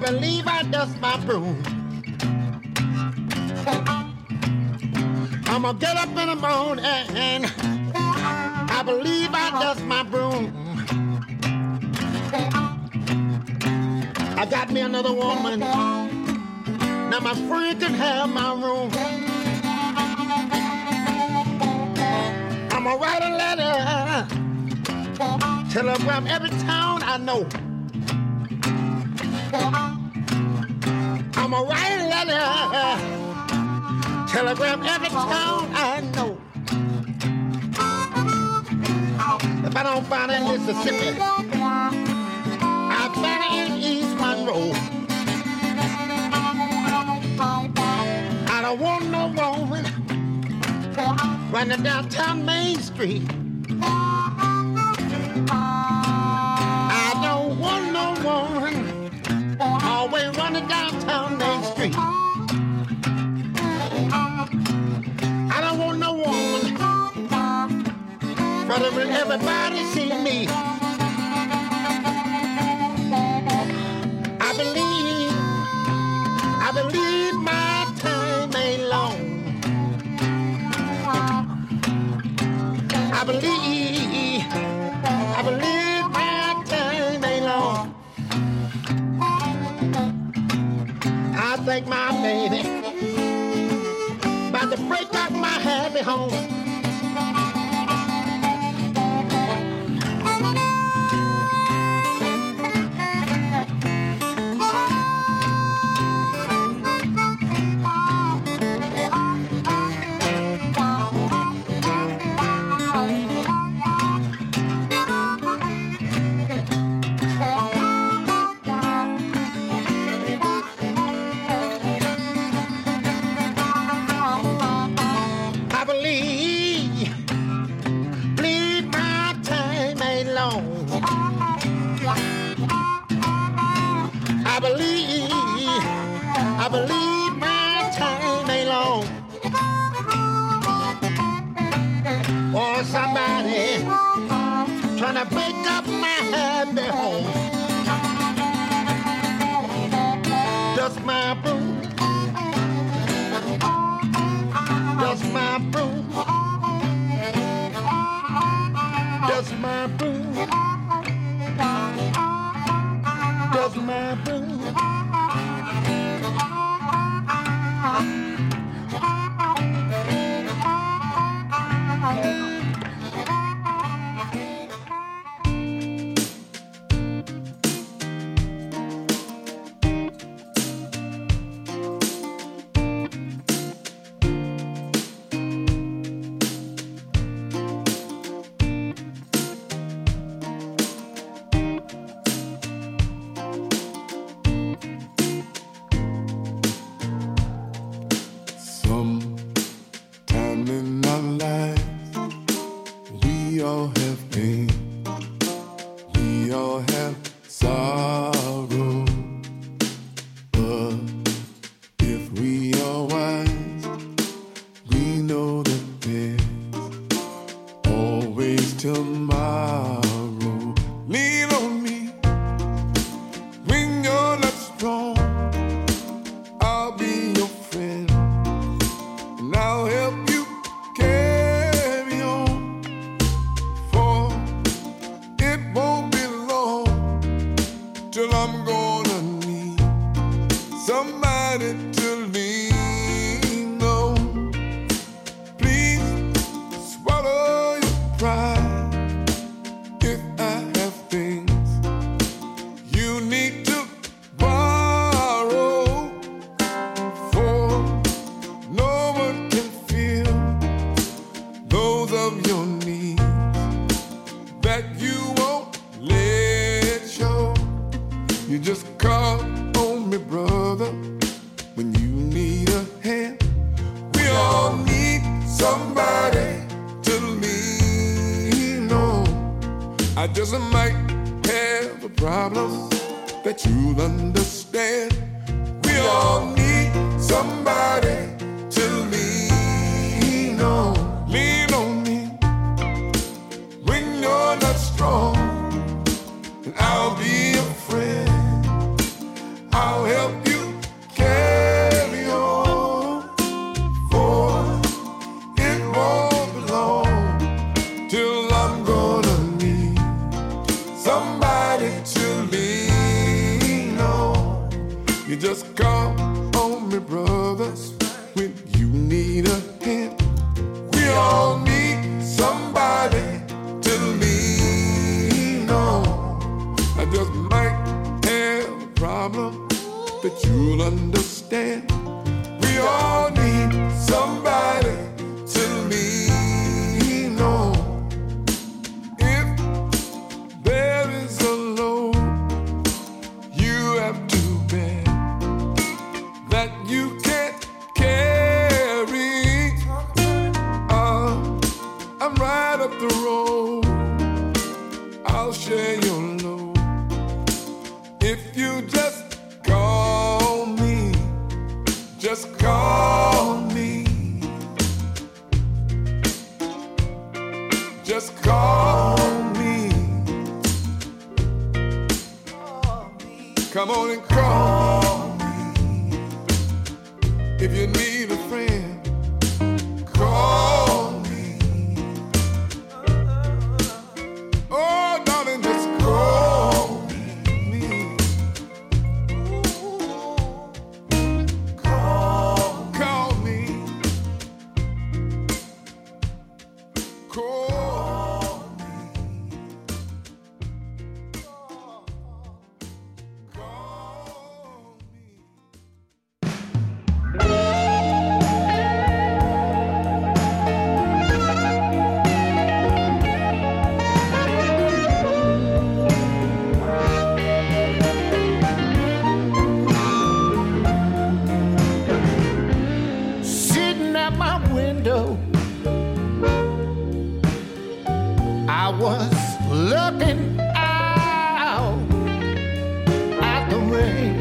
believe I dust my broom. I'm gonna get up in the morning and I believe I dust my broom. I got me another woman. Now my friend can have my room. I'm gonna write a letter, telegram every town I know. I'm gonna write a letter, telegram every town I know. If I don't find it in Mississippi, I'll find it in East Monroe. I don't want no woman running downtown Main Street. I don't want no woman always running downtown Main Street. I don't want no woman rather than everybody see me. I believe my time ain't long. I believe my time ain't long. I think my baby about to break up my happy home. I believe my time ain't long. Or somebody trying to break up my happy home. Dust my broom, dust my broom, dust my broom, dust my broom. I'll your brothers when you need a hand. We all need somebody to lean on. I just might have a problem that you'll understand. We all need somebody to lean on. If there is a load you have to bear that you can't carry, I'm right up the road. I'll share your load if you just call me. Just call me. Just call me. Come on and call me. If you need a friend, call me. Oh, darling, just call me. Call me. Call me. Call me. Sitting at my window, I was looking out at the rain.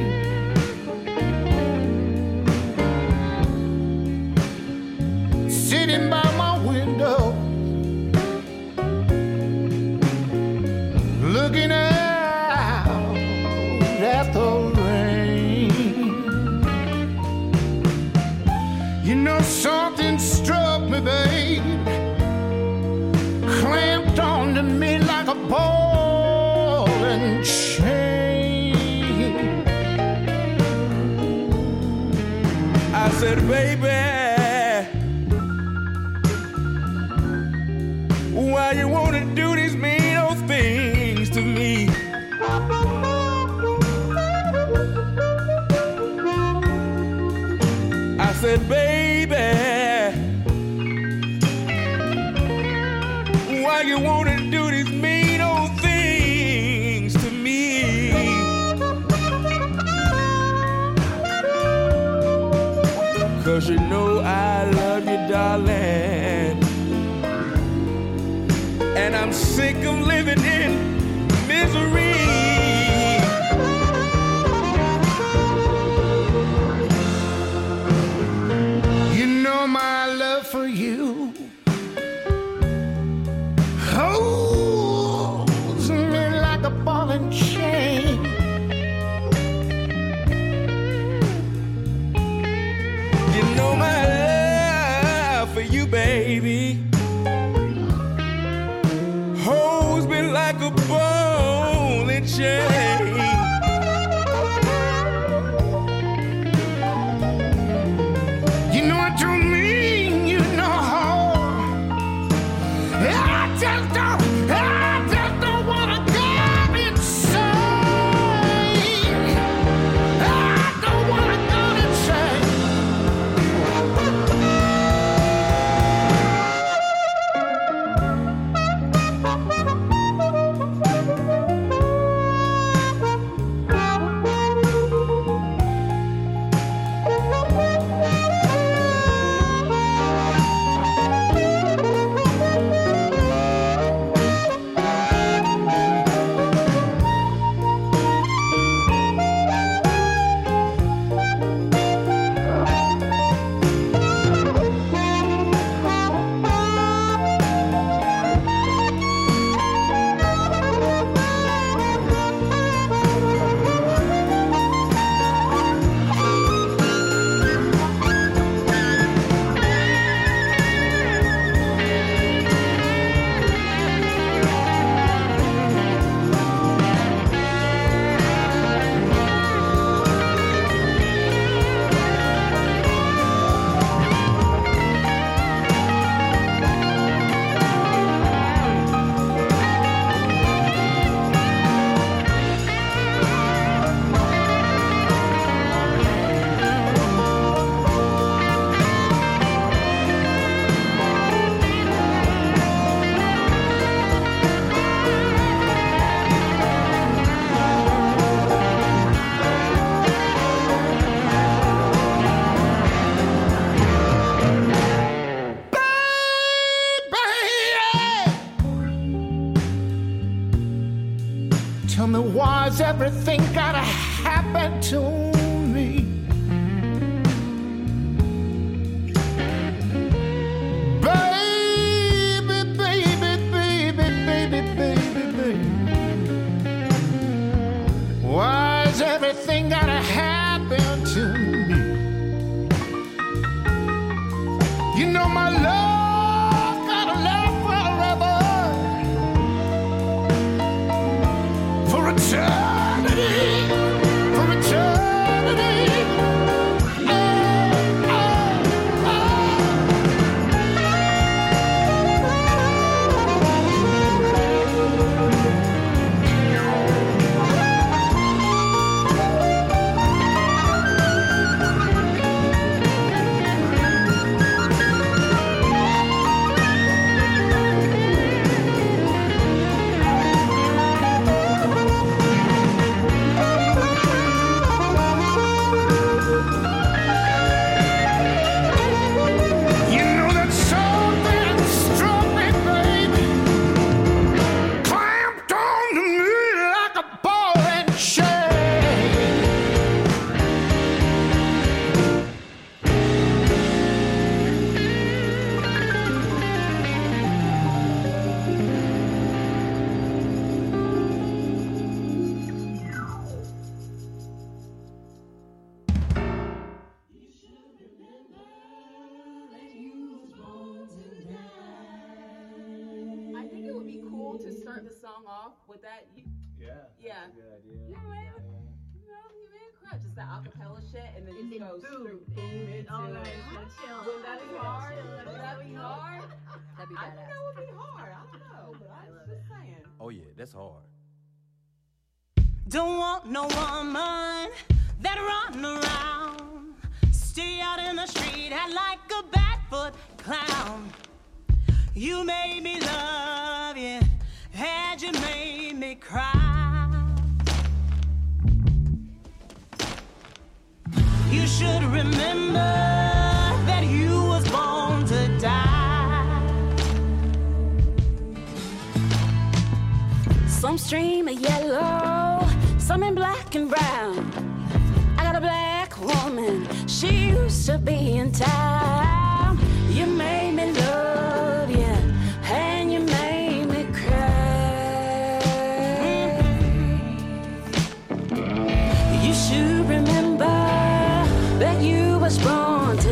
Sitting by my window, looking out at the rain. You know, something struck me, babe, clamped onto me like a ball and chain. I said, baby, why you wanna do these mean old things to me? I said, baby, why you wanna do these mean old things to me? Cause you know I love you, darling, and I'm sick of living in misery. You know my love for you holds me like a ball and chain. You know my love for you, baby, holds me like a ball and chain. You know what you mean, you know how everything gotta happen to me? Baby, baby, baby, baby, baby, baby. Why's everything gotta happen to me? You know my love gotta last forever, for eternity, for eternity. With that, Yeah. Good idea. Yeah, man. You man, crap. Just that acapella shit, and then just goes through boom into Oh, it. chill. Would that be hard? Would that be hard? That'd be I think badass. that would be hard. I don't know, but I'm just saying. Oh yeah, that's hard. Don't want no woman that run around, stay out in the street, act like a barefoot clown. You made me love you, and you made me cry. You should remember that you was born to die. Some stream of yellow, some in black and brown. I got a black woman, she used to be in town. You made me love you, and you made me cry. You should remember that you was born to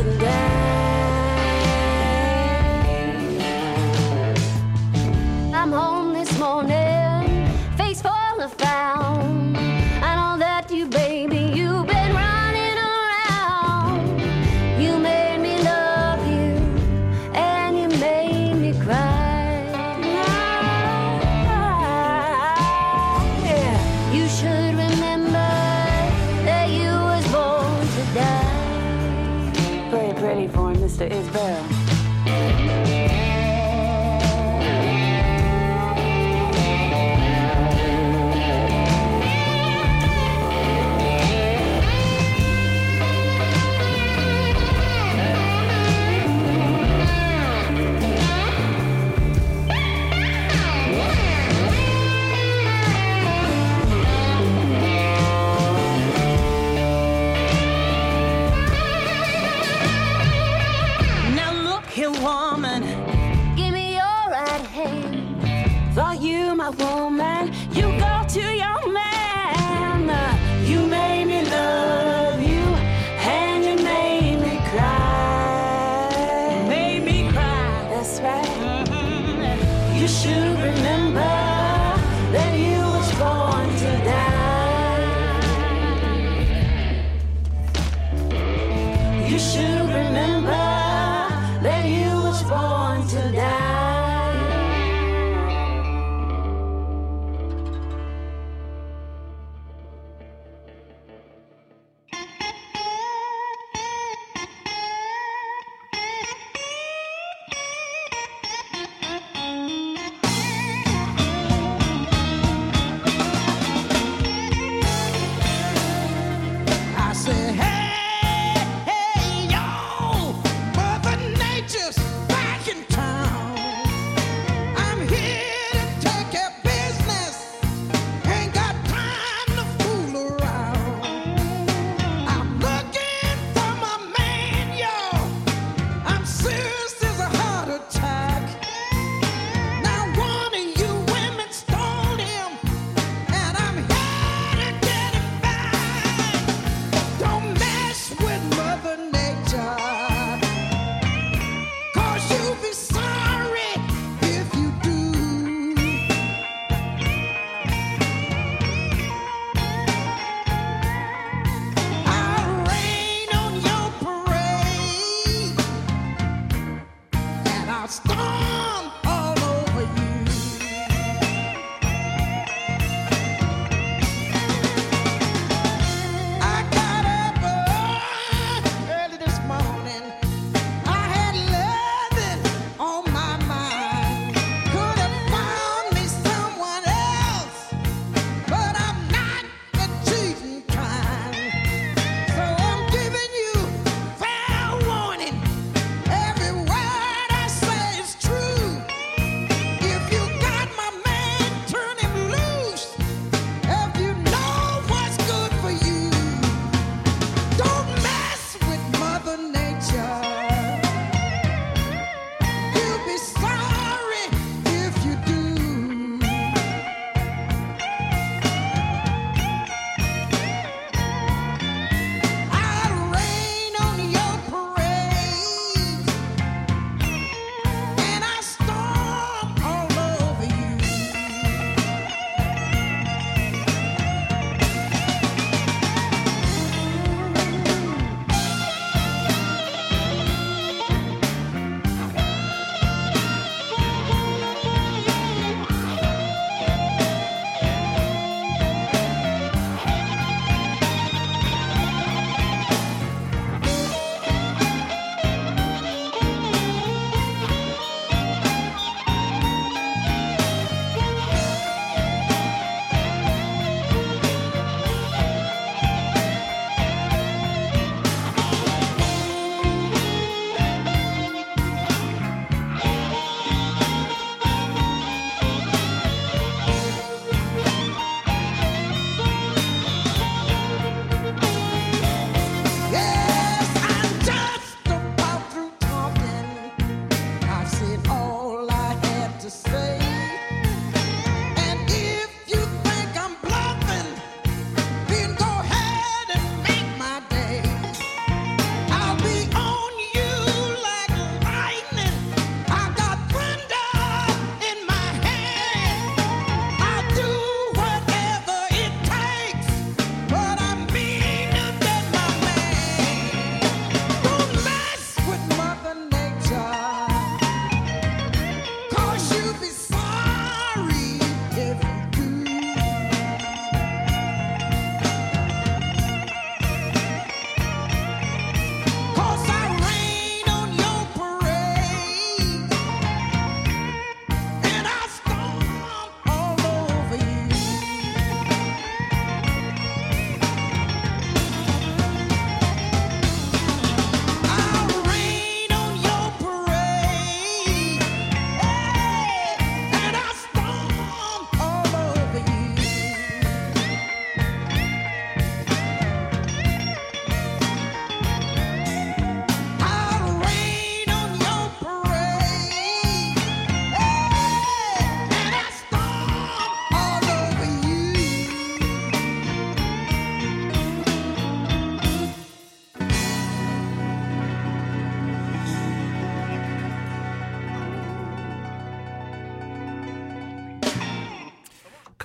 die. I'm home this morning, face full of frown. I know that you, baby, you've been running around. You made me love you, and you made me cry. Yeah. You should remember that you was born to die. Very pretty for him, Mr. Isbell. Now look here, woman, give me your right hand. For you, my woman, you go to your man. You made me love you, and you made me cry. Made me cry. That's right. You should remember that you was born to die. You should remember that you was born to die. I said, hey, hey, yo,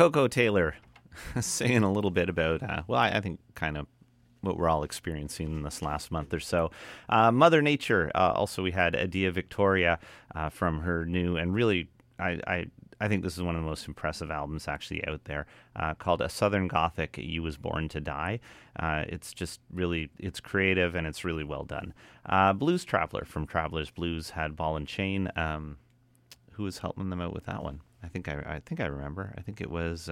Coco Taylor saying a little bit about, I think kind of what we're all experiencing in this last month or so. Mother Nature. Also, we had Adia Victoria from her new, and really, I think this is one of the most impressive albums actually out there, called A Southern Gothic, You Was Born to Die. It's just really, it's creative and it's really well done. Blues Traveler from Traveler's Blues had Ball and Chain. Who was helping them out with that one? I think I remember. I think it was,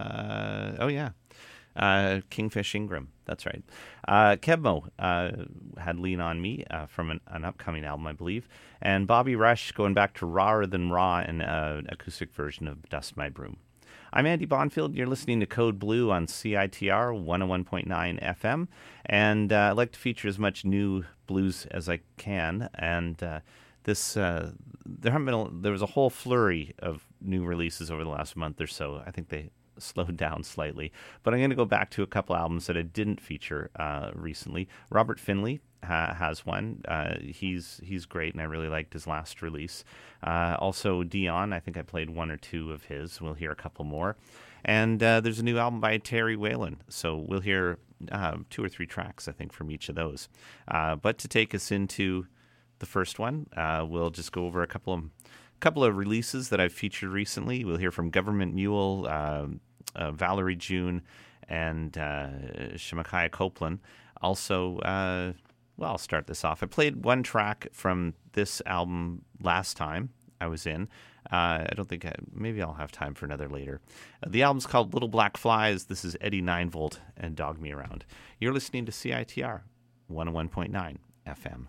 Kingfish Ingram. That's right. Kebmo had Lean On Me from an upcoming album, I believe. And Bobby Rush going back to Rawer Than Raw and an acoustic version of Dust My Broom. I'm Andy Bonfield. You're listening to Code Blue on CITR 101.9 FM. And I'd like to feature as much new blues as I can. And there was a whole flurry of new releases over the last month or so. I think they slowed down slightly, but I'm going to go back to a couple albums that I didn't feature recently. Robert Finley has one. He's great, and I really liked his last release. Also Dion, I think I played one or two of his. We'll hear a couple more. And there's a new album by Terry Whalen, so we'll hear 2 or 3 tracks, I think, from each of those. But to take us into the first one, we'll just go over a couple of releases that I've featured recently. We'll hear from Government Mule, Valerie June, and Shemakaya Copeland. Also, I'll start this off. I played one track from this album last time I was in. I don't think maybe I'll have time for another later. The album's called Little Black Flies. This is Eddie 9-Volt and Dog Me Around. You're listening to CITR 101.9 FM.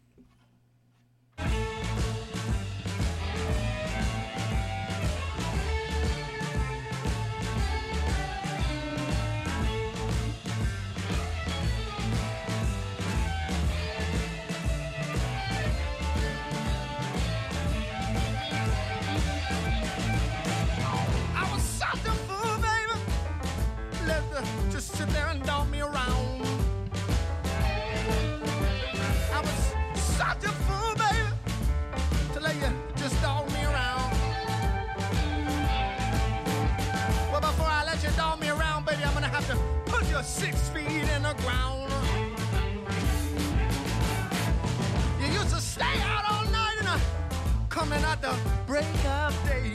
Sit there and dog me around. I was such a fool, baby, to let you just dog me around. Well, before I let you dog me around, baby, I'm gonna have to put you 6 feet in the ground. You used to stay out all night and coming at the break of day.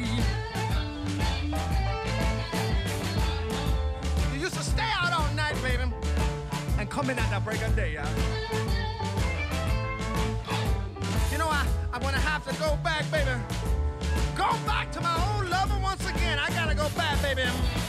You used to stay out all night, baby, and coming at the break of day. You know, I'm gonna have to go back, baby. Go back to my old lover once again. I gotta go back, baby.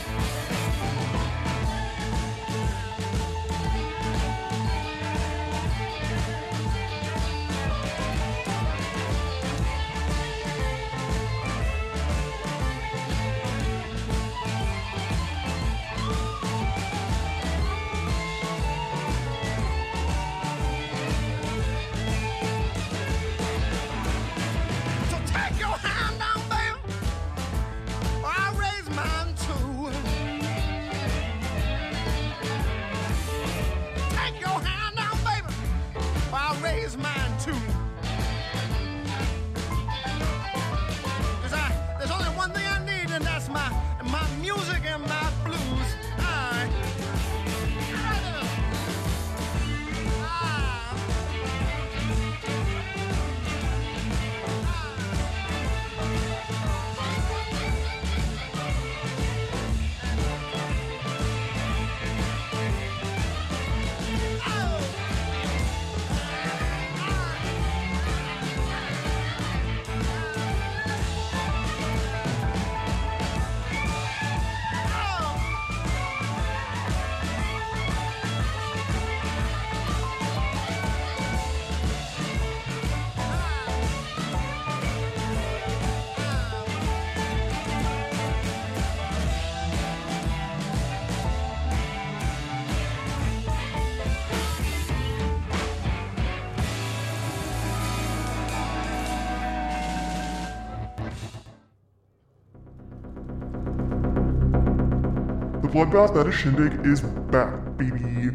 The Bloodbath That Is Shindig is back, baby.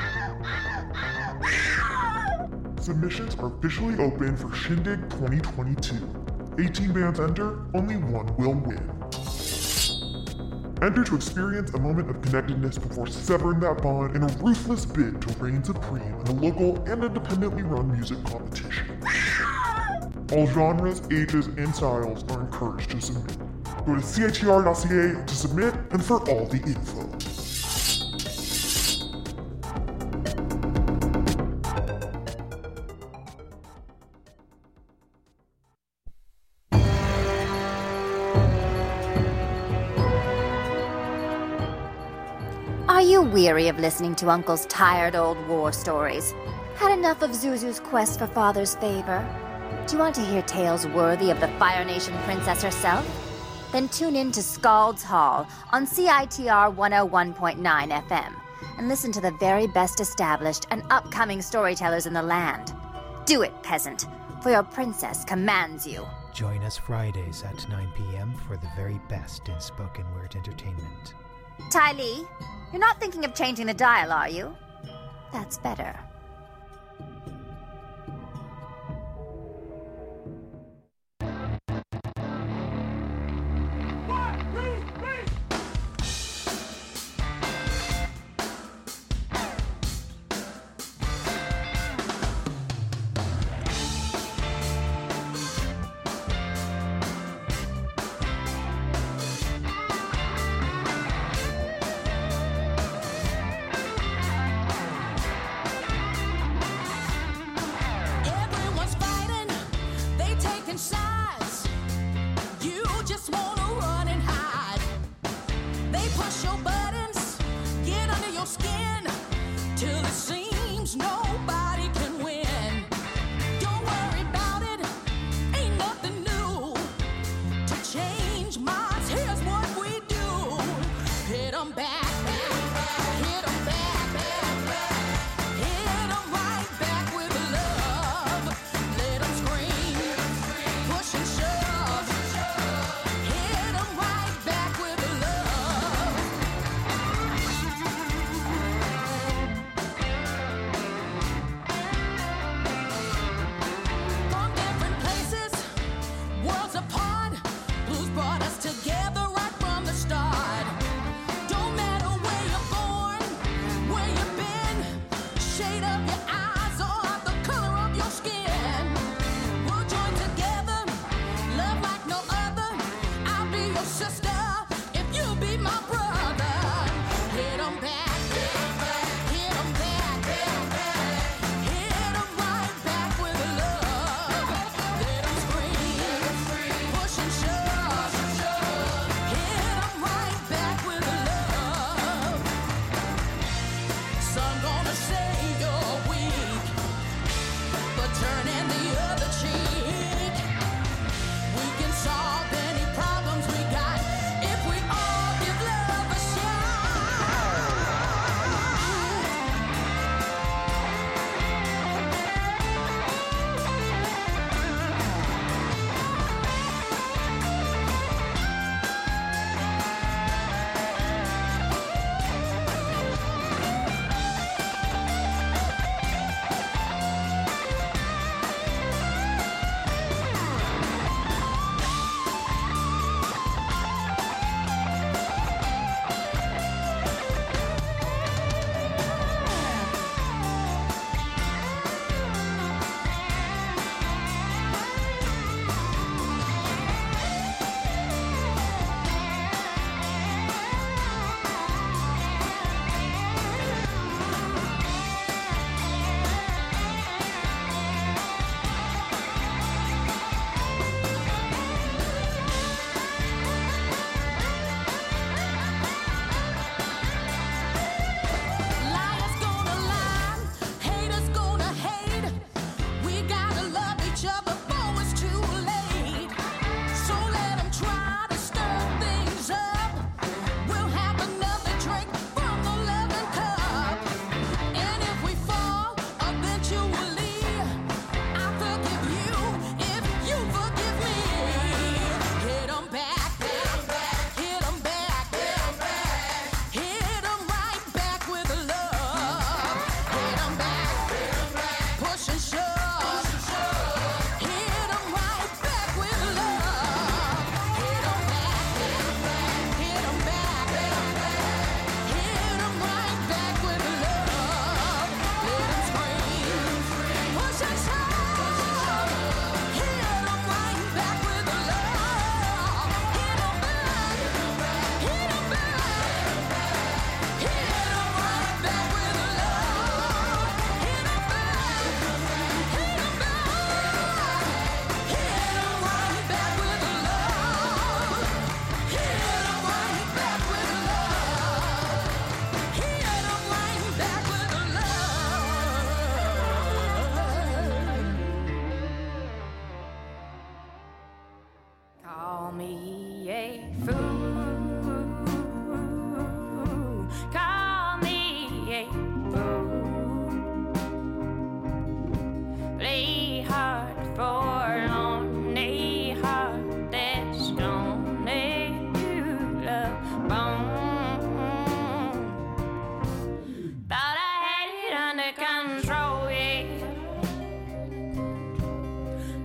Submissions are officially open for Shindig 2022. 18 bands enter, only one will win. Enter to experience a moment of connectedness before severing that bond in a ruthless bid to reign supreme in a local and independently run music competition. All genres, ages, and styles are encouraged to submit. Go to CITR.ca to submit and for all the info. Are you weary of listening to Uncle's tired old war stories? Had enough of Zuzu's quest for father's favor? Do you want to hear tales worthy of the Fire Nation princess herself? Then tune in to Scald's Hall on CITR 101.9 FM and listen to the very best established and upcoming storytellers in the land. Do it, peasant, for your princess commands you. Join us Fridays at 9 p.m. for the very best in spoken word entertainment. Ty Lee, you're not thinking of changing the dial, are you? That's better.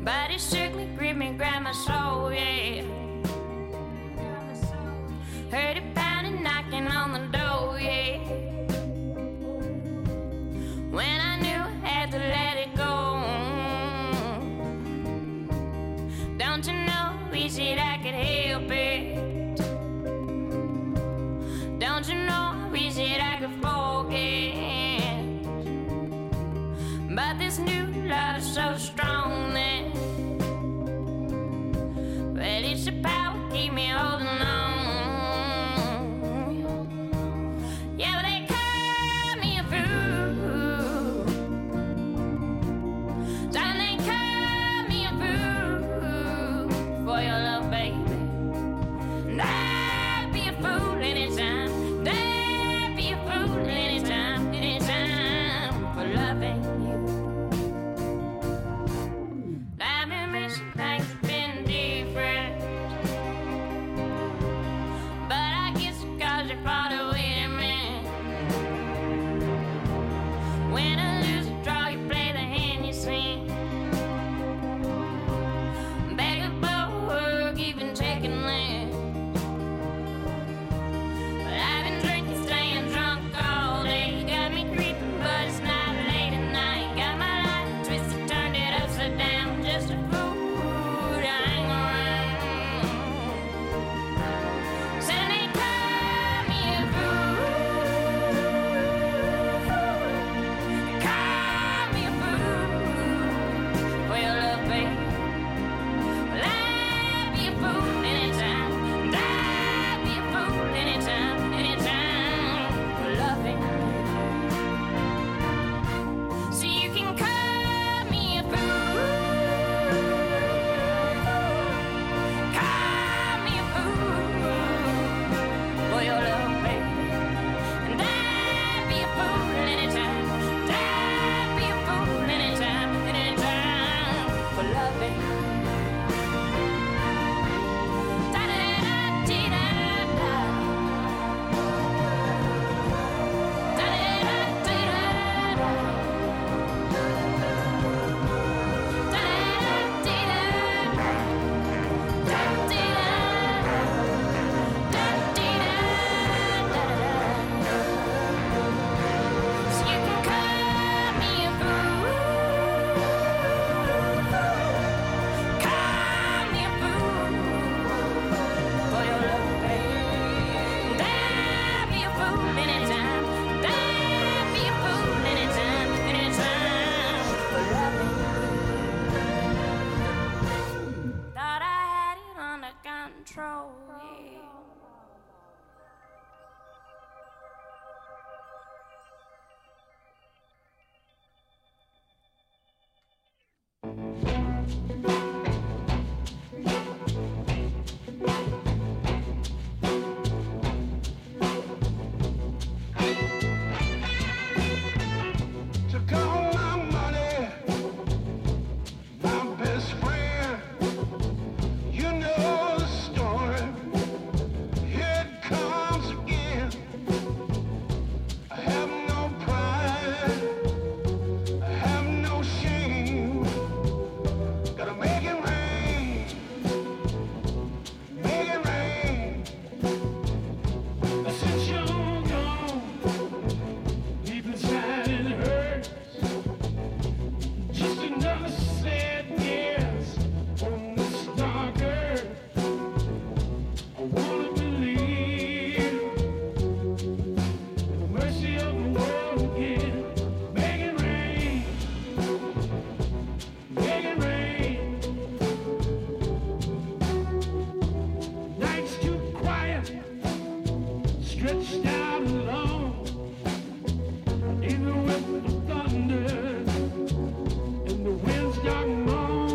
But it shook me, gripped me, grabbed my soul, yeah. Heard it pounding, knocking on the door, yeah. When I knew I had to let it go. Don't you know, we said I could help it. Don't you know, we said I could forget. But this new love's so strong that, well, it's the power keep me holding on. Yeah, but they call me a fool. Darling, they call me a fool for your love, baby. And I'd be a fool anytime. I'd be a fool anytime, anytime for loving you. I've been missing things have been different, but I guess because you're far away to me. When I lose a draw, you play the hand you sing. Beg a boy, give and taking land. But I've been drinking, staying drunk all day. Got me creeping, but it's not late at night. Got my life twisted, turned it upside down. Just a fool to hang around. Said they call me a fool. Call me a fool for your love, baby. Well, I'd be a fool anytime. And I'd be a fool anytime, anytime for loving you. So you can call me a fool. Call me a fool for your love, baby. And I'd be a fool anytime. And I'd be a fool anytime, anytime for loving you. Da-da-da-dee-da-da. Da-da-da-dee-da-da. So you can call me a fool. Call me a fool for your love, baby. And I'd be a fool anytime. And I'd be a fool anytime, anytime for loving you. Thought I had it under control, yeah. Took all my money, my best friend. You know the story. Here it comes again. I have no pride. I have no shame. Gotta make it rain. Make it rain. Since you're gone, deep inside it hurts. Just another sad guess on this dark earth. I wanna believe in the mercy of the world again. Make it rain. Make it rain. Nights too quiet, stretched out alone. Even with the thunder and the wind's dark moan.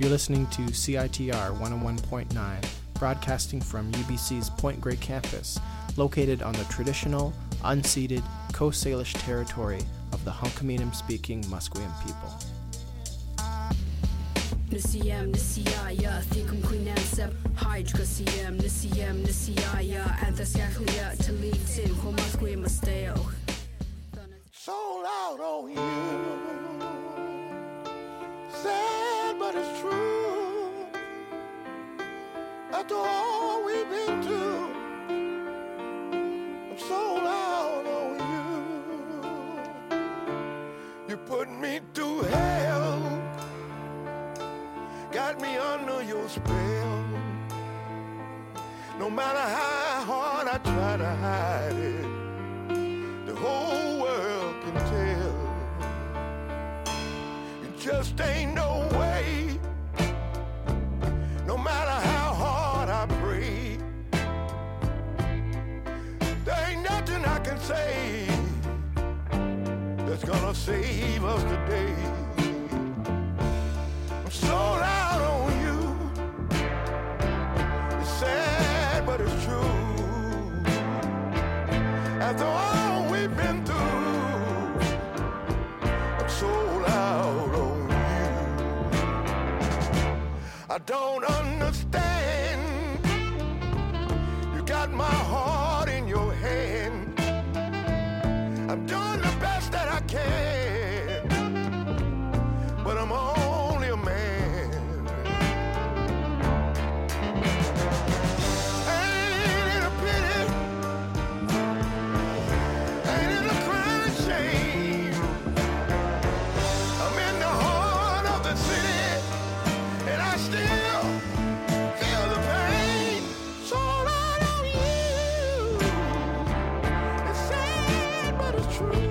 You're listening to CITR 101.9, broadcasting from UBC's Point Grey campus, located on the traditional, unceded Coast Salish territory of the Hunkaminam-speaking Musqueam people. Nisiyam Nisiyaya Thikum Queenansep Hydrocasiam Nisiyam Nisiyaya Anthascaclia Talitin Homasque Masteo Sold out on you. Sad but it's true. After all we've been through, I'm sold out on you. You put me through hell, got me under your spell. No matter how hard I try to hide it, the whole world can tell. It just ain't no way. No matter how hard I pray, there ain't nothing I can say that's gonna save us today. I'm sold out on you. It's sad, but it's true. After all we've been through, I'm sold out on you. I don't understand. You got my heart in your hand. I'm doing the best that I can, but I'm only a man. Ain't it a pity? Ain't it a crying shame? I'm in the heart of the city, and I still feel the pain. Sold out on you. It's sad, but it's true.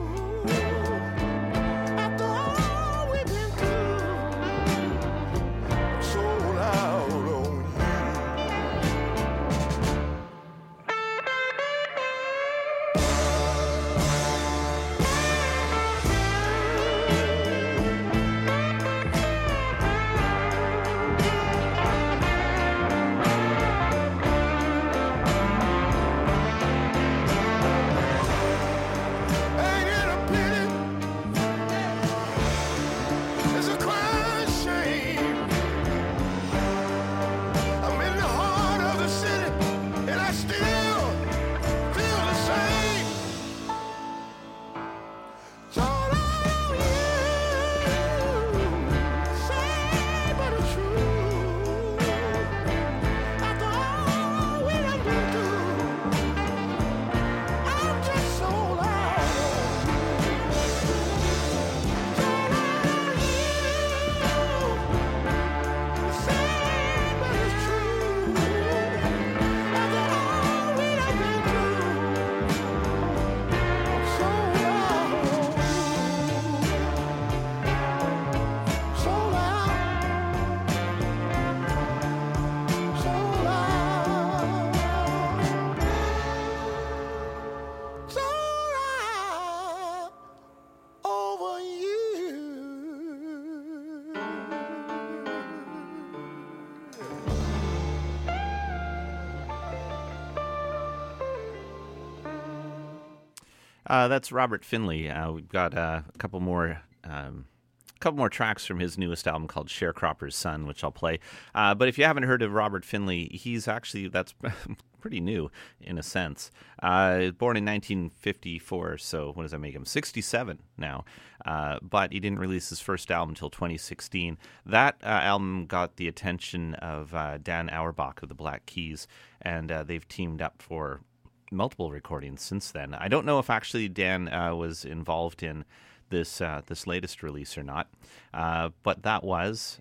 After all we've been through, I'm sold out on you. Ain't it a pity? It's a crying shame. I'm in the heart of the city, and I still feel the same. Sold out on you. Sad, but it's true. After all we done been through, I'm just sold out on you. Sold out on you. Sad, but it's true. After all we done been through, I'm sold out on you. Sold out. Sold out. Sold out over you. That's Robert Finley. We've got a couple more tracks from his newest album called Sharecropper's Son, which I'll play. But if you haven't heard of Robert Finley, that's pretty new in a sense. Born in 1954, so what does that make him? 67 now. But he didn't release his first album until 2016. That album got the attention of Dan Auerbach of the Black Keys, and they've teamed up for multiple recordings since then. I don't know if actually Dan was involved in this latest release or not, but that was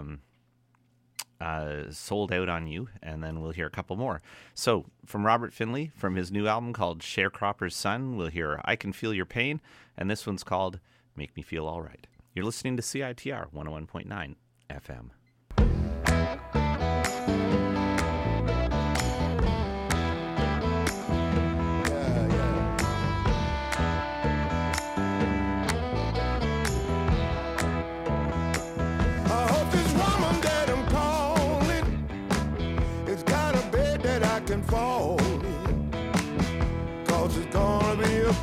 Sold Out on You, and then we'll hear a couple more. So from Robert Finley, from his new album called Sharecropper's Son, we'll hear I Can Feel Your Pain, and this one's called Make Me Feel All Right. You're listening to CITR 101.9 FM. I hope this woman falling, 'cause it's gonna be a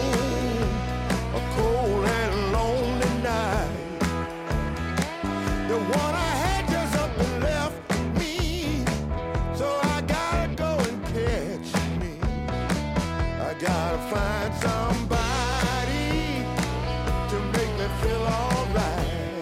cold and lonely night. The one I had just up and left me, so I gotta go and catch me. I gotta find somebody to make me feel alright.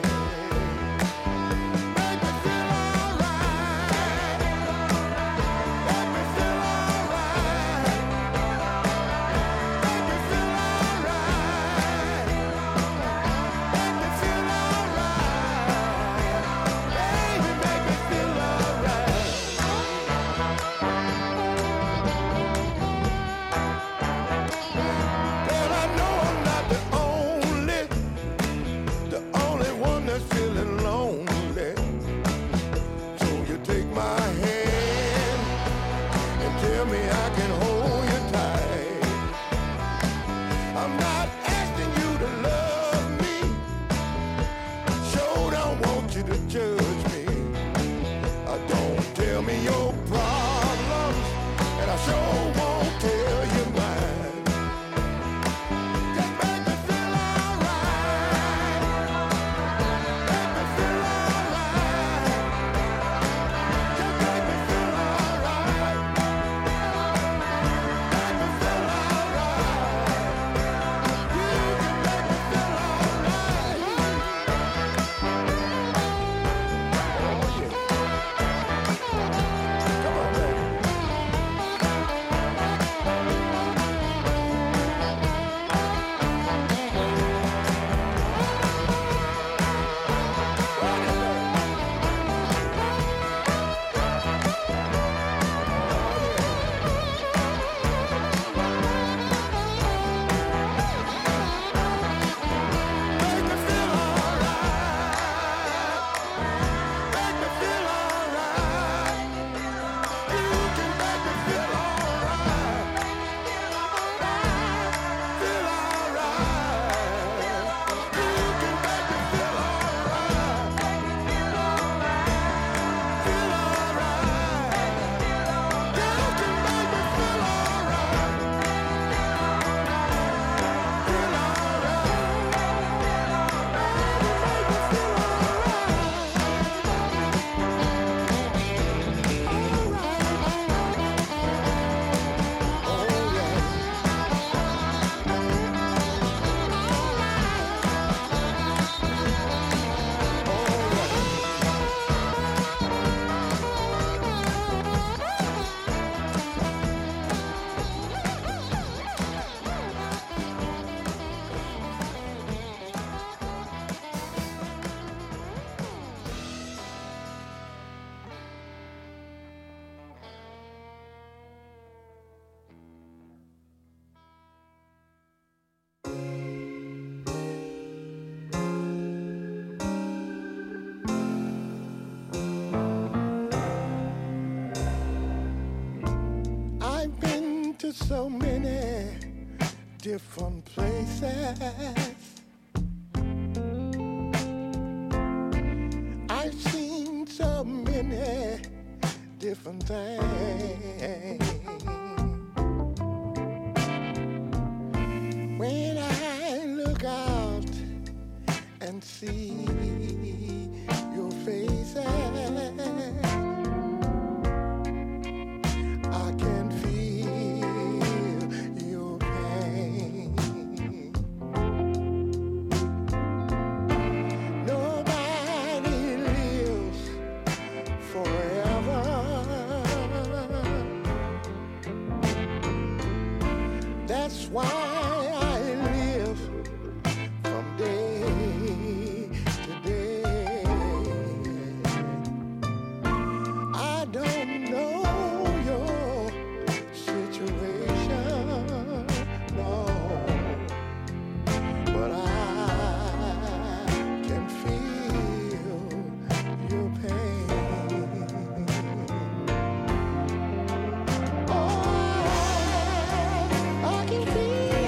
So many different places. I've seen so many different things. When I look out and see your faces, I can feel your pain. Nobody lives forever. That's why I live from day to day. I don't know your situation, no, but I can feel your pain. Oh, I can feel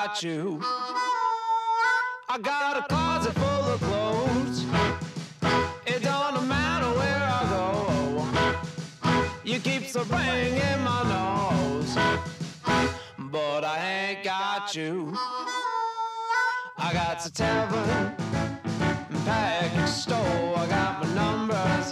got you. I got a closet full of clothes. It don't matter where I go. You keep the ring in my nose, but I ain't got you. I got the tavern, package store. I got my numbers,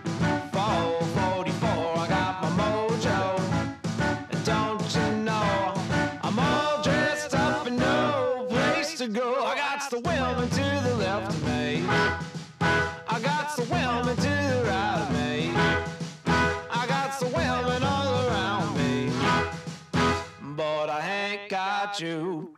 444. I got my mojo. And don't you know I'm all dressed up and no place to go. I got the women to the left of me. I got the women to the right of me. I got the women all around me, but I ain't got you.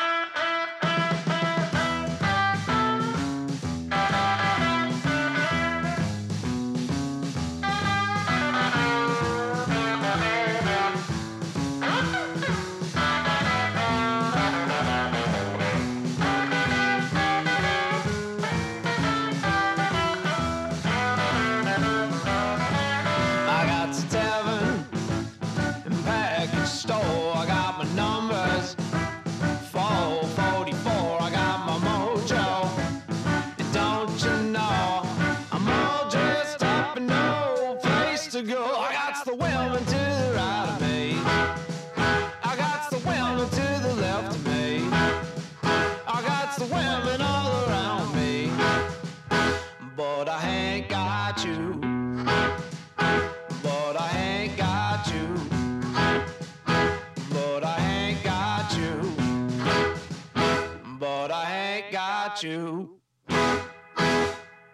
You. I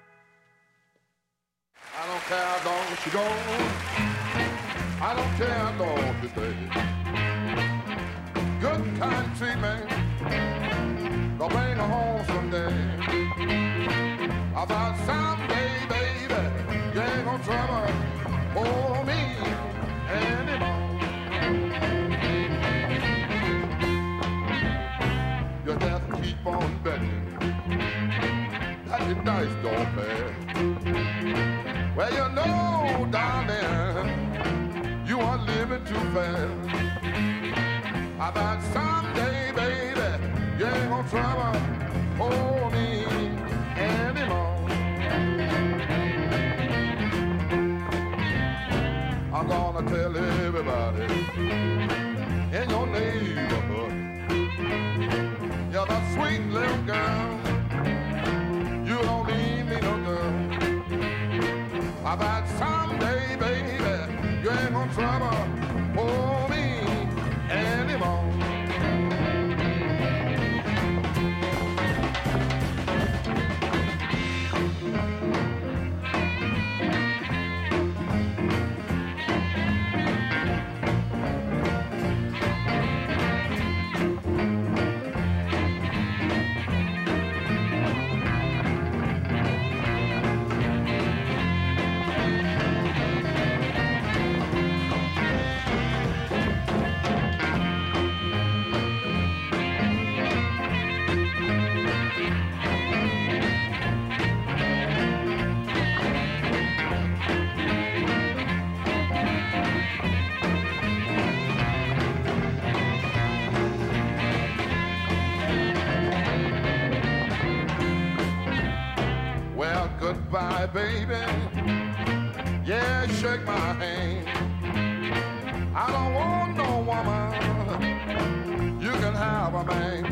don't care, don't you go. I don't care, don't you stay. Good kind treatment, go bring her home someday. I thought someday, baby, you ain't gonna trouble for me anymore. You just keep on betting that your dice don't pay. Well, you know, darling, you are living too fast. I thought someday, baby, you ain't gonna trouble for me anymore. I'm gonna tell everybody in your neighborhood, you're the sweet little girl. You don't need me no girl. I thought someday, baby, you ain't gonna trouble for me anymore. Goodbye, baby. Yeah, shake my hand. I don't want no woman. You can have a man.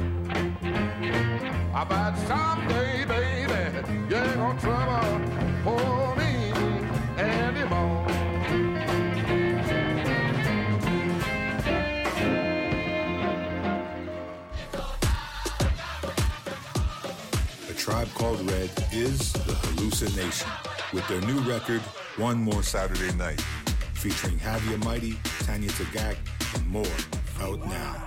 I bet someday, baby, you ain't gonna trouble for me anymore. A Tribe Called Red is the Hallucination with their new record, One More Saturday Night, featuring Javier Mighty, Tanya Tagak, and more, out now.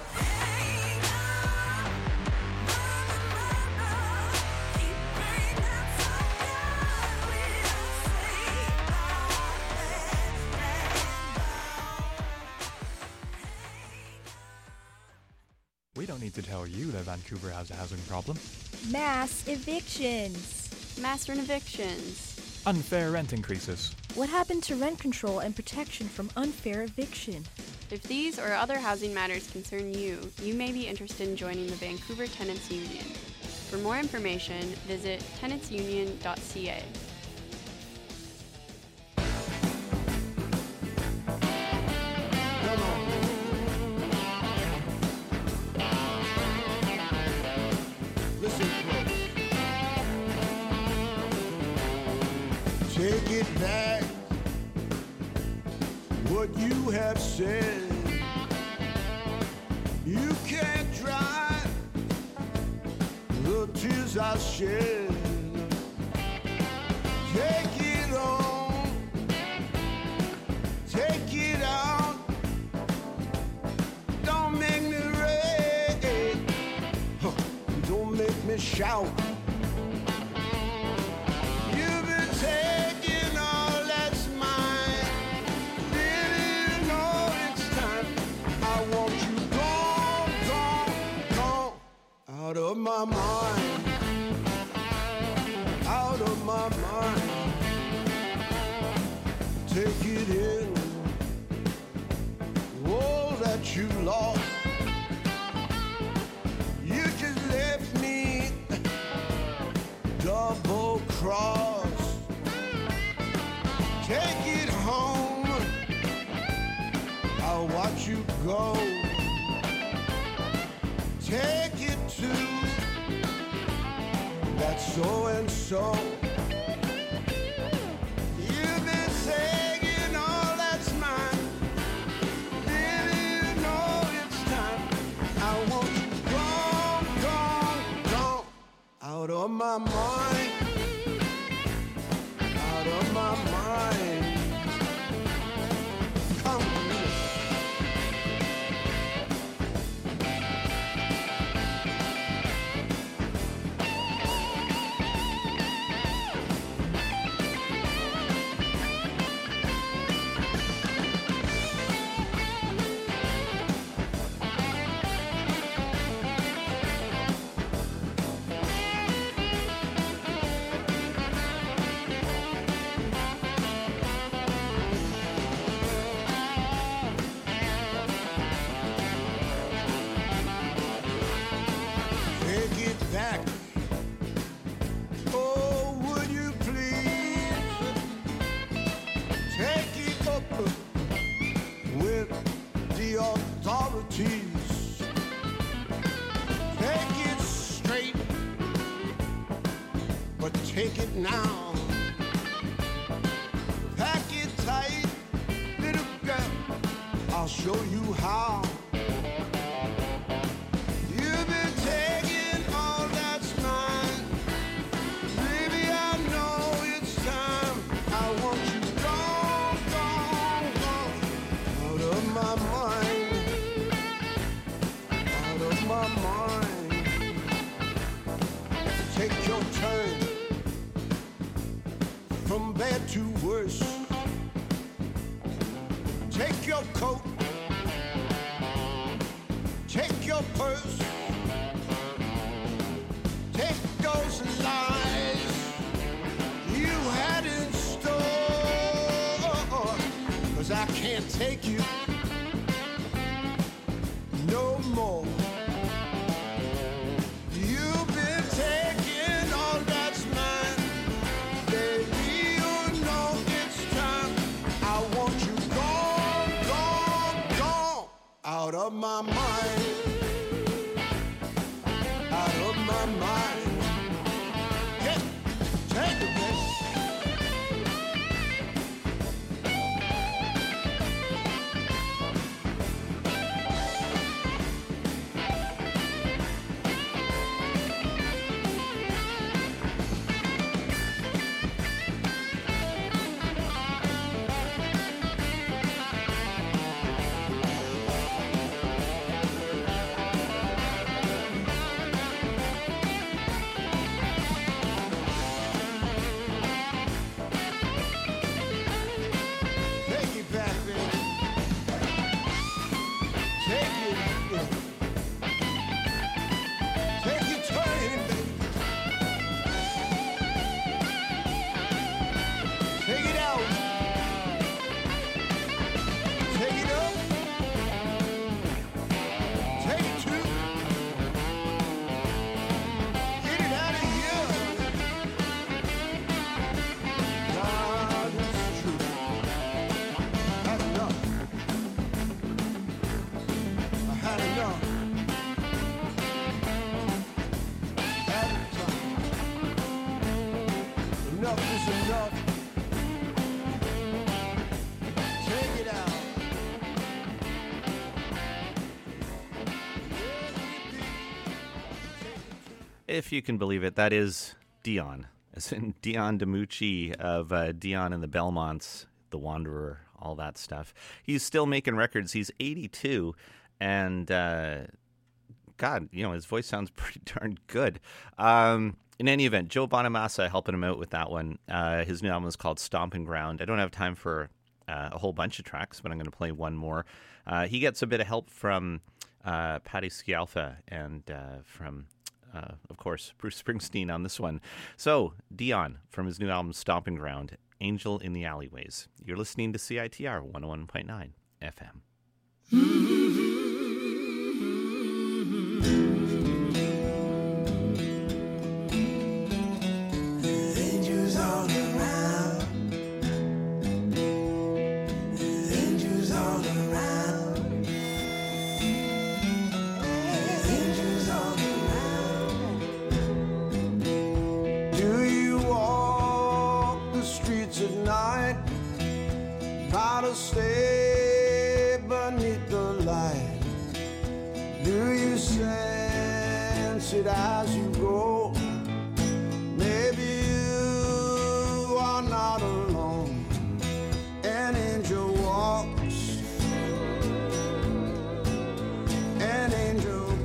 We don't need to tell you that Vancouver has a housing problem. Mass evictions. Mass evictions. Unfair rent increases. What happened to rent control and protection from unfair eviction? If these or other housing matters concern you, you may be interested in joining the Vancouver Tenants Union. For more information, visit tenantsunion.ca. Listen close. Take it back, what you have said. You can't dry the tears I shed. Take it on, take it out. Don't make me rage, don't make me shout. You've been taking all that's mine. Didn't you know it's time? I want you gone, gone, gone, out of my mind, out of my mind. Take it in, all that you lost. You just left me double cross. Take it home, I'll watch you go. Take it to that so and so. You've been saying all that's mine. Didn't you know it's time? I want you gone, gone, gone, out of my mind, out of my mind. Come with me. Take it back. Oh, would you please take it up with the authorities? Take it straight, but take it now. Pack it tight, little girl, I'll show you how. You've been taking all that's mine. Baby, I know it's time. I want you gone, gone, gone, out of my mind, out of my mind. Take your turn from bad to worse. Take your coat, take your purse, take those lies you had in store, 'cause I can't take you no more. You've been taking all that's mine. Baby, you know it's time. I want you gone, gone, gone, out of my mind, out of my mind. Yeah, take it, baby. If you can believe it, that is Dion. As in Dion DiMucci of Dion and the Belmonts, The Wanderer, all that stuff. He's still making records. He's 82, and God, his voice sounds pretty darn good. In any event, Joe Bonamassa helping him out with that one. His new album is called Stomping Ground. I don't have time for a whole bunch of tracks, but I'm going to play one more. He gets a bit of help from Patti Scialfa and from, of course, Bruce Springsteen on this one. So, Dion from his new album Stomping Ground, Angel in the Alleyways. You're listening to CITR 101.9 FM. Angels all around. Angels all around. Angels all around. Do you walk the streets at night? Try to stay beneath the light. Do you sense it as you go? Maybe you are not alone. An angel walks, an angel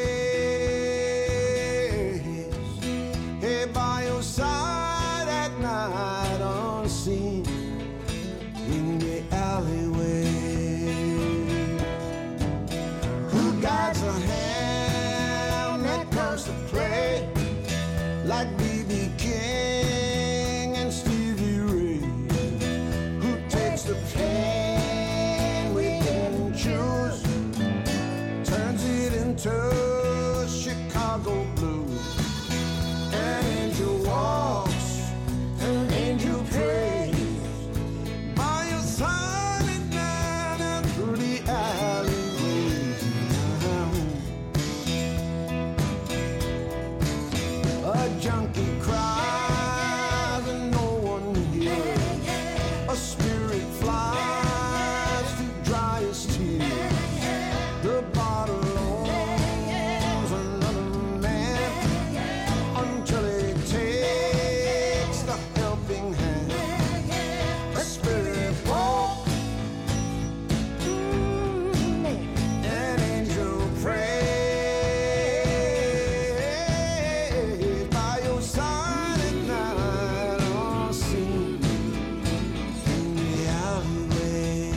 prays. Hey, by your side at night, unseen in the alleyway. Who guides a hand that comes to play like B.B. King and Stevie Ray? Who takes the pain we didn't choose, turns it into Chicago blues? An angel walks, an angel prays. By your side at night and through the alleyways. A junkie cries and no one hears. A spirit flies to dry his tears. The bottle owns another man until he takes the helping hand. A spirit walk, an angel prays. By your side at night, unseen in the alleyway.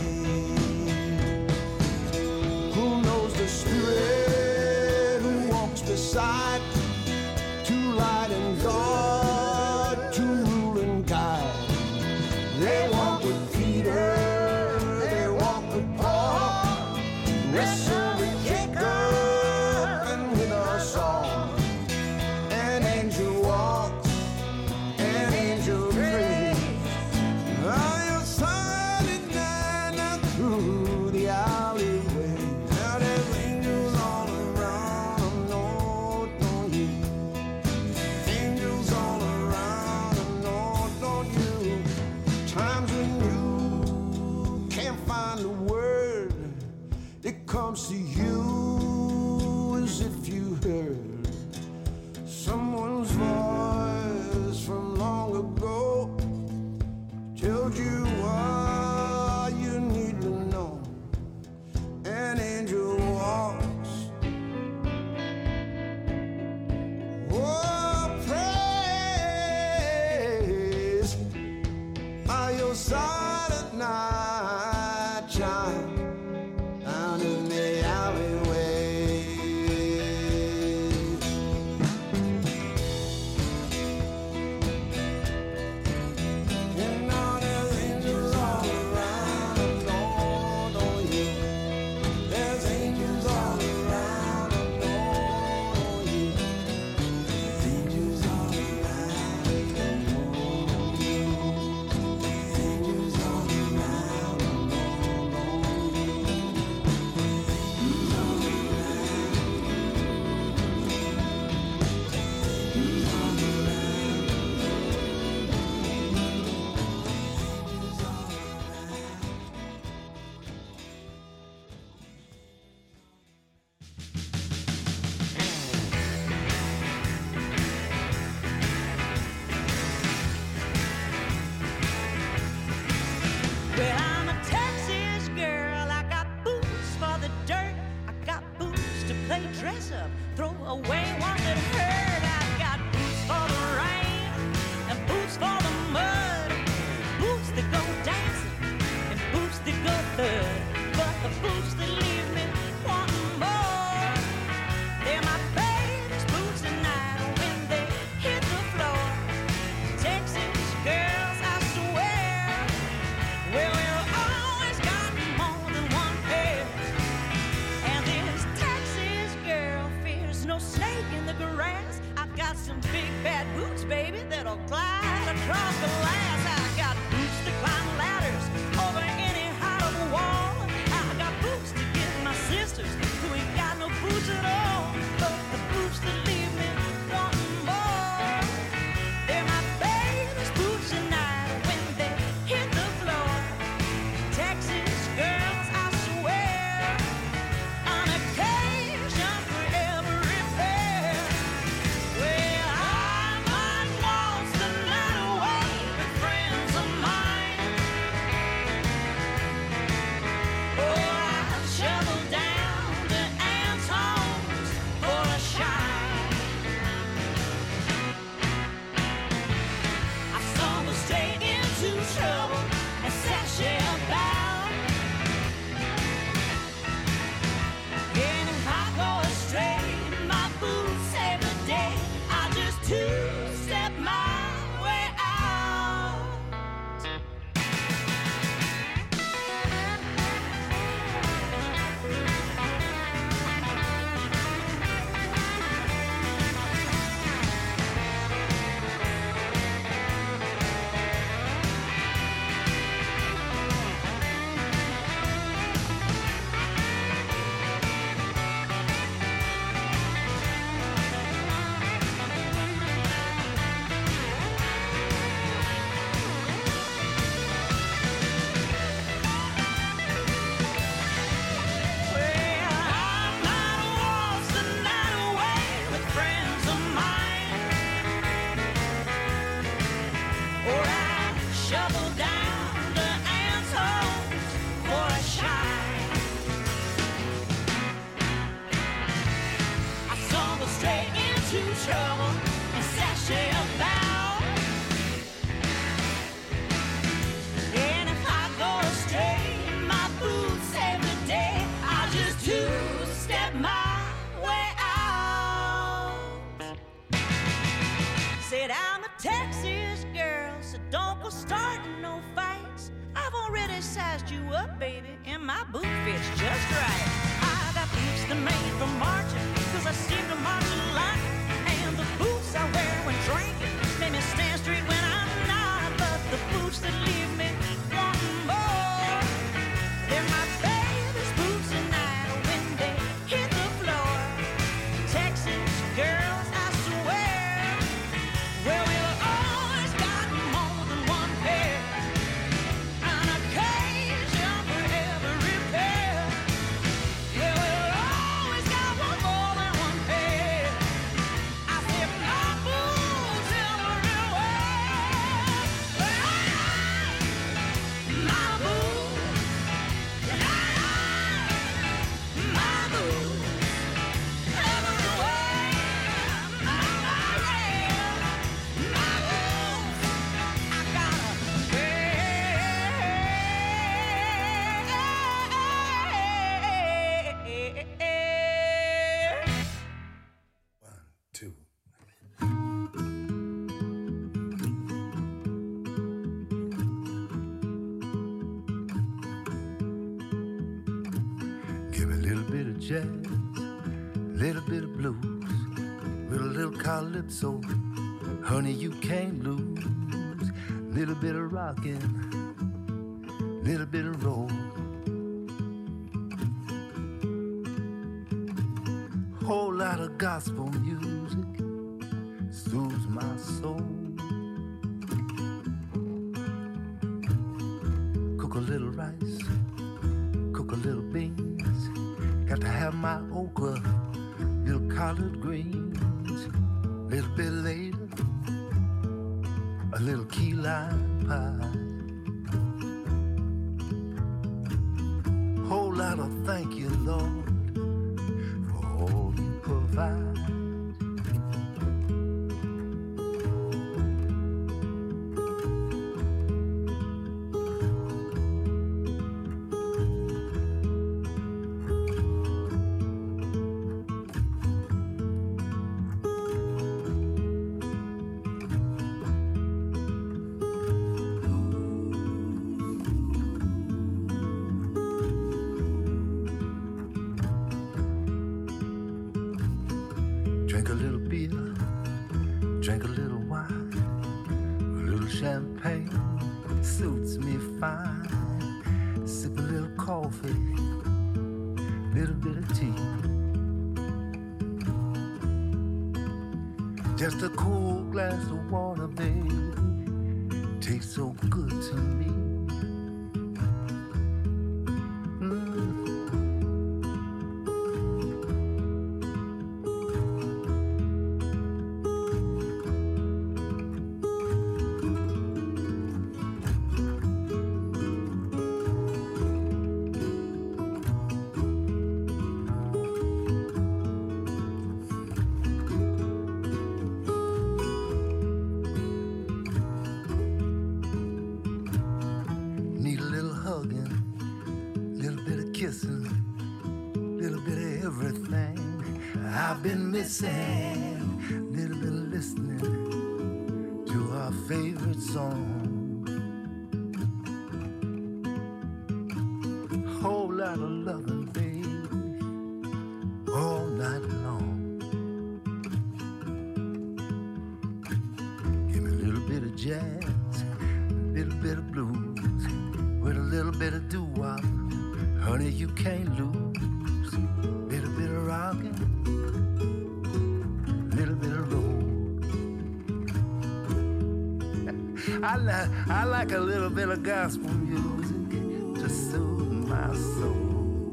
Who knows the spirit who walks beside, to light and God, to rule and guide? They walk with Peter, they walk with Paul, wrestle with Jacob and with us all. An angel walks, an angel prays. By your side at night and through the alleyway. Now there's angels all around, no, don't you? Angels all around, no, don't you? Times when you can't find a word, it comes to you as if you heard someone's voice from long ago. Told you what you need to know. An angel walks. Oh, praise. By your side at night, child, down in the alleyway. play dress up, throw away one that hurt. I've got boots for the rain and boots for the mud, boots that go dancing and boots that go thud. But the boots that leave me wanting more, they're my baby's boots tonight when they hit the floor. Texas girls, I swear, well, we've always got more than one pair. And this Texas girl fears no snake in the grass. I've got some big bad boots, baby, that'll glide across the glass. I got boots that climb ladders over any height of a wall. I got boots to give my sisters who ain't got no boots at all. But the boots that leave me wanting more, they're my baby's boots tonight when they hit the floor. Texas girls, I swear, on occasion for every pair. Well, I might waltz the night away with friends of mine, or I'll shovel down to ants' homes for a shine. I stumble straight into trouble and sashay about. And if I go astray, my boots save the day. I just two-step my way out. Trouble and sashay about. And if I go astray, my boots save the day. I just two-step my way out. Said I'm a Texas girl, so don't go starting no fights. I've already sized you up, baby, and my boot fits just right. I got boots that made for marching, 'cause I seem to march a lot. And the boots I wear when drinking make me stand straight when I'm not. But the boots that leave me wanting more, they're my baby's boots tonight when they hit the floor. Texas girls, I swear, well, we've always got more than one pair. On occasion for every pair. Well, we've always got one more than one pair. I said my boots everywhere. My boots, my boots everywhere. My boots, I gotta wear. Two. Give me a little bit of jazz, a little bit of blues, with a little calypso. Honey, you can't lose. Little bit of rockin', little bit of roll. Whole lot of gospel music soothes my soul. Cook a little rice, cook a little beans. Got to have my okra, little collard greens. Little bit later, a little key lime pie. Whole lot of thank you, Lord, for all provide. Drink a little beer, drink a little wine, a little champagne suits me fine. Sip a little coffee, little bit of tea. Just a cool glass of water, baby, tastes so good to me. Need a little hugging, little bit of kissing, little bit of everything I've been missing. Little bit of listening to our favorite song. Whole lot of loving, baby, all night long. Give me a little bit of jazz, a little bit of blues, with a little bit of doo-wop, honey, you can't lose. Little bit of rockin', little bit of roll. I like a little bit of gospel music to soothe my soul.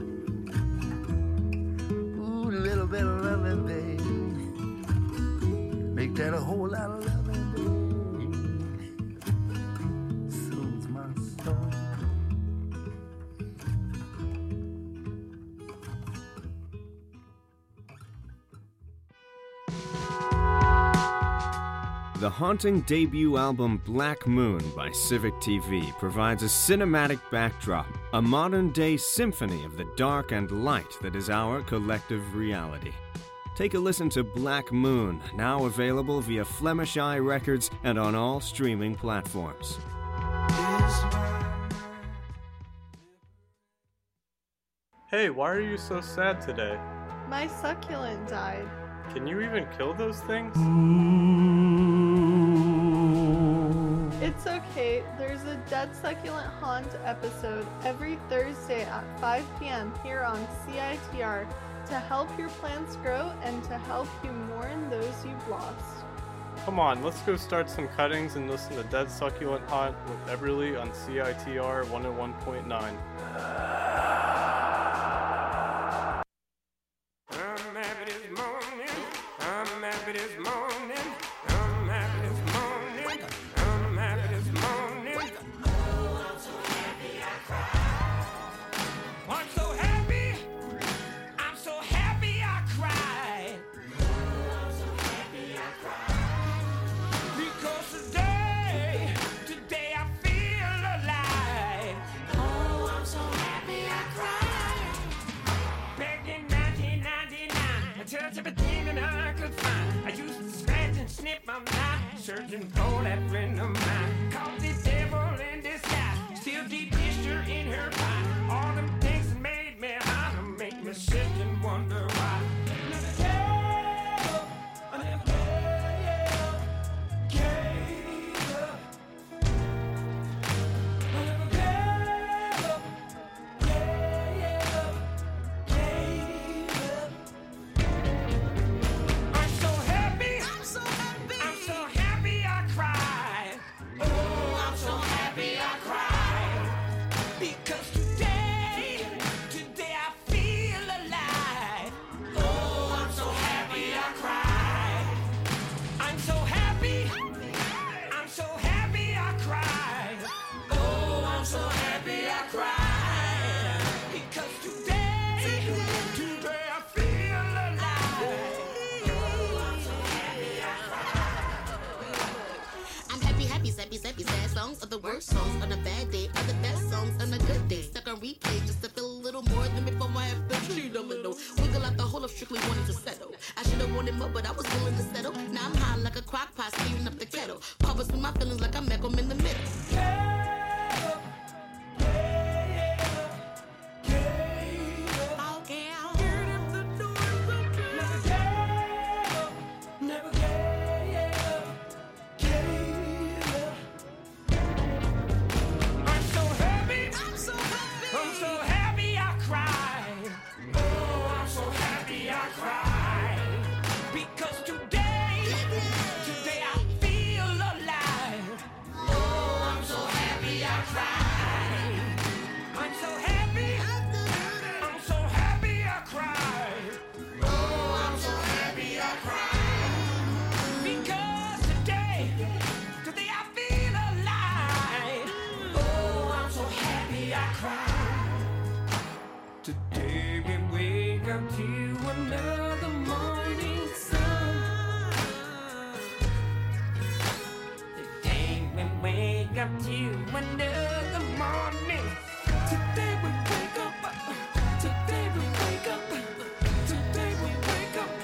Ooh, a little bit of loving, baby, make that a whole lot of loving, baby, soothes my soul. The haunting debut album Black Moon by Civic TV provides a cinematic backdrop, a modern-day symphony of the dark and light that is our collective reality. Take a listen to Black Moon, now available via Flemish Eye Records and on all streaming platforms. Hey, why are you so sad today? My succulent died. Can you even kill those things? It's okay. There's a Dead Succulent Haunt episode every Thursday at 5 p.m. here on CITR to help your plants grow and to help you mourn those you've lost. Come on, let's go start some cuttings and listen to Dead Succulent Haunt with Eberly on CITR 101.9. Searching for that friend of mine. Caught the devil in disguise. Still deep dished her in her pie. All them things that made me holler make me sit and wonder why. worst songs on a bad day are the best songs on a good day. Stuck on replay just to feel a little more than before I have been treated a little. Wiggle out the whole of strictly wanting to settle. I should have wanted more, but I was willing to settle. Now I'm high like a crock pot, steaming up the kettle. Covers with my feelings like I'm Malcolm in the middle. Today we wake up to another morning sun. Today we wake up to another morning. Today we wake up. Today we wake up. Today we wake up.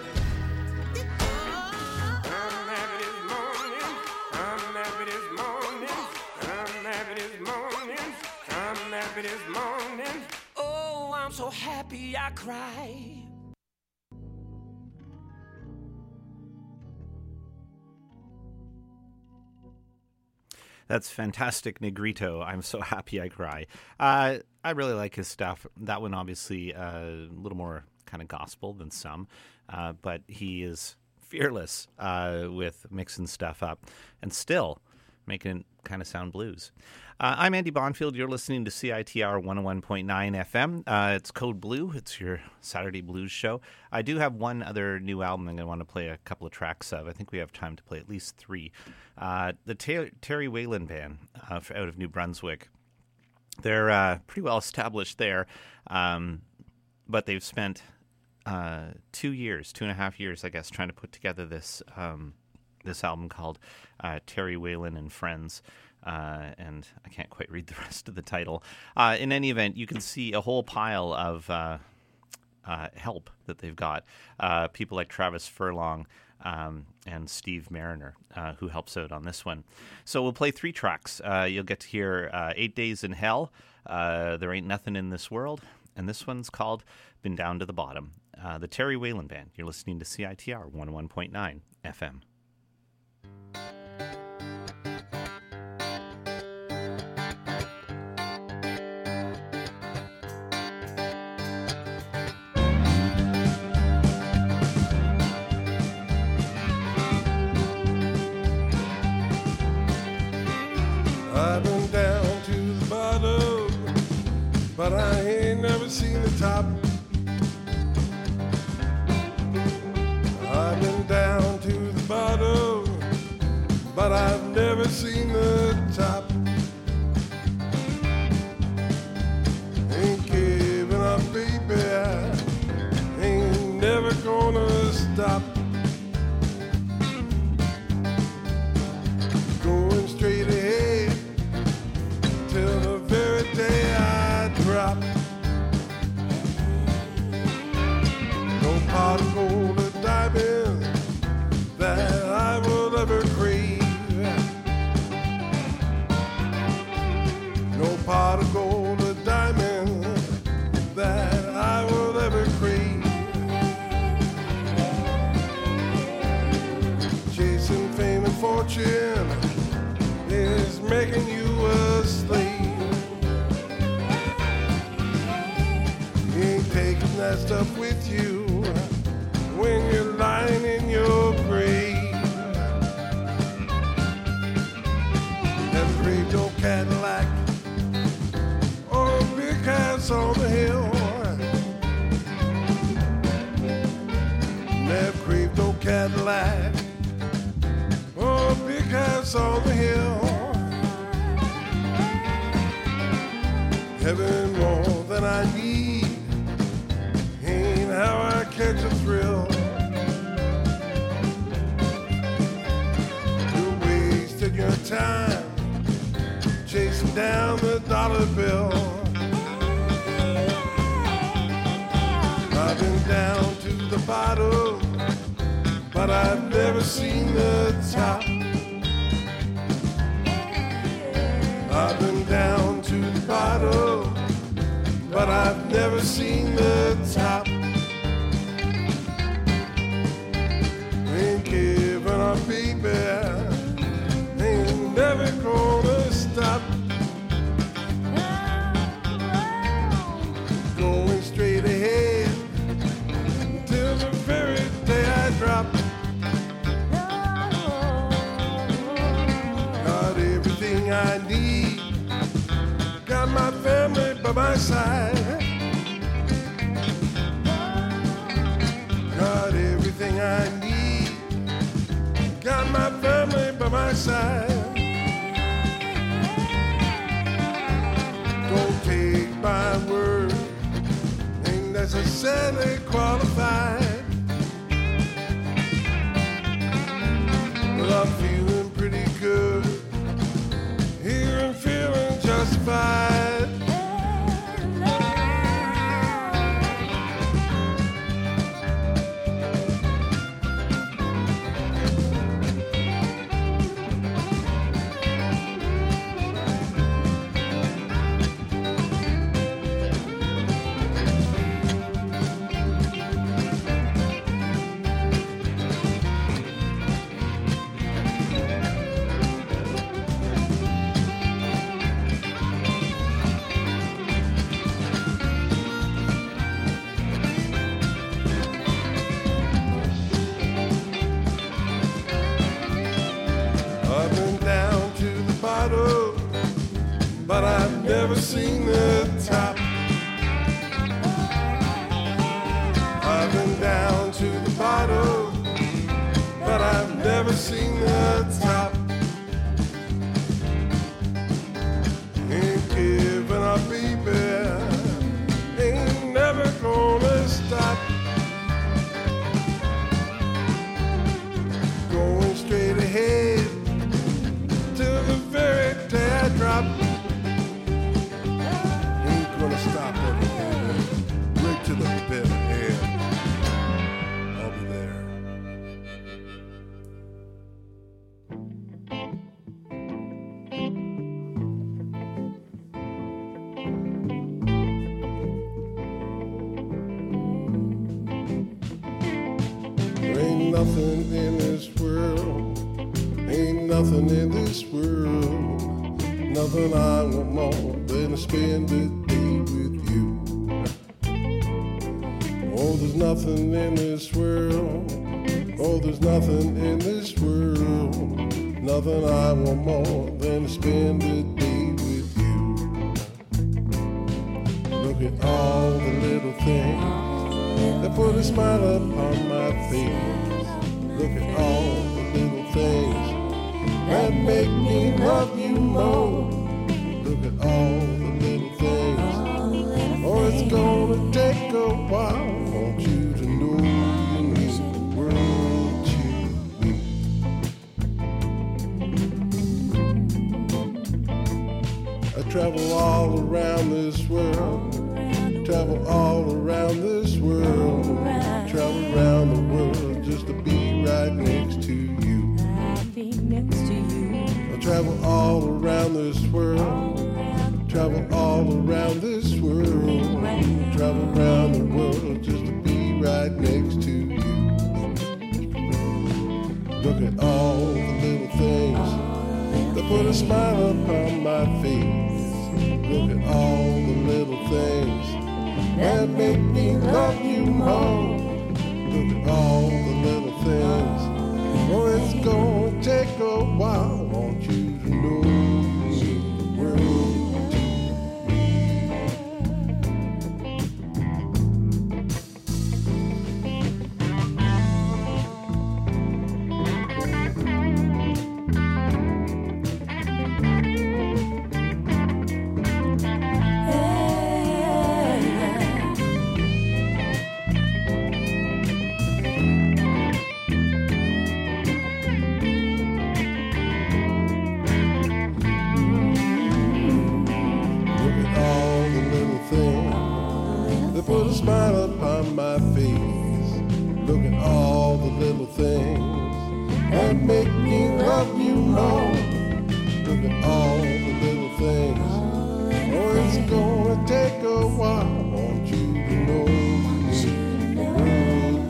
I'm happy this morning. I'm happy this morning. I'm happy this morning. I'm happy this morning. Oh, I'm so happy I cry. That's fantastic, Negrito. I'm so happy I cry. I really like his stuff. That one, obviously, a little more kind of gospel than some, but he is fearless with mixing stuff up and still making it kind of sound blues. I'm Andy Bonfield. You're listening to CITR 101.9 FM. It's Code Blue. It's your Saturday blues show. I do have one other new album I'm going to want to play a couple of tracks of. I think we have time to play at least three. The Terry Whalen Band out of New Brunswick. They're pretty well established there, but they've spent 2.5 years, I guess, trying to put together this album called Terry Whalen and Friends. And I can't quite read the rest of the title. In any event, you can see a whole pile of help that they've got. People like Travis Furlong and Steve Mariner, who helps out on this one. So we'll play three tracks. You'll get to hear 8 Days in Hell, There Ain't Nothing in This World, and this one's called Been Down to the Bottom. The Terry Whalen Band. You're listening to CITR 101.9 FM. I've been down to the bottom, but I ain't never seen the top. I've been down to the bottom, but I've never seen the top. Ain't giving up, baby, I ain't never gonna stop. Going straight ahead till the very day I drop. No pot of gold or diamond that I will ever crave. No pot of gold or diamond that I will ever crave. Chasing fame and fortune is making you a slave. You ain't taking that stuff with you when you're lying in your grave. Never craved no Cadillac or a big house on the hill. Never craved no Cadillac or a big house on the hill. Heaven more than I need ain't how I catch a thrill. You're wasting your time $1 bill. I've been down to the bottom, but I've never seen the top. I've been down to the bottom, but I've never seen the top. Ain't giving up, baby, ain't never gonna stop. Going straight ahead till the very day I drop. Got everything I need, got my family by my side. Got everything I need, got my family by my side. Don't take my word, ain't necessarily qualified. But I'm feeling pretty good here and feeling justified. I've been down to the bottom, but I've never seen the top. I've been down to the bottom, but I've never seen the top. Ain't giving up, baby, ain't never gonna stop. Going straight ahead till the very day I drop. Ain't gonna stop everything, right to the bitter end. I'll be there. There ain't nothing in this world, ain't nothing in this world, nothing I want more than to spend a day with you. Oh, there's nothing in this world, oh, there's nothing in this world, nothing I want more than to spend a day with you. Look at all the little things that put a smile upon my face. Look at all the little things that make me love you more. Look at all the little things. Oh, it's gonna take a while. I want you to know you mean the world to me. I travel all around this world. Travel all around this world. Travel around the world just to be right next to you. I travel all around this world. Travel all around this world. Travel around the world just to be right next to you. Look at all the little things that put a smile upon my face. Look at all the little things that make me love you more. Look at all the little things. Oh, it's gonna take a while. I want you to know the world. Look at all the little things that make me love you more. Look at all the little things. Oh, it's gonna take a while. Want you to know you need the world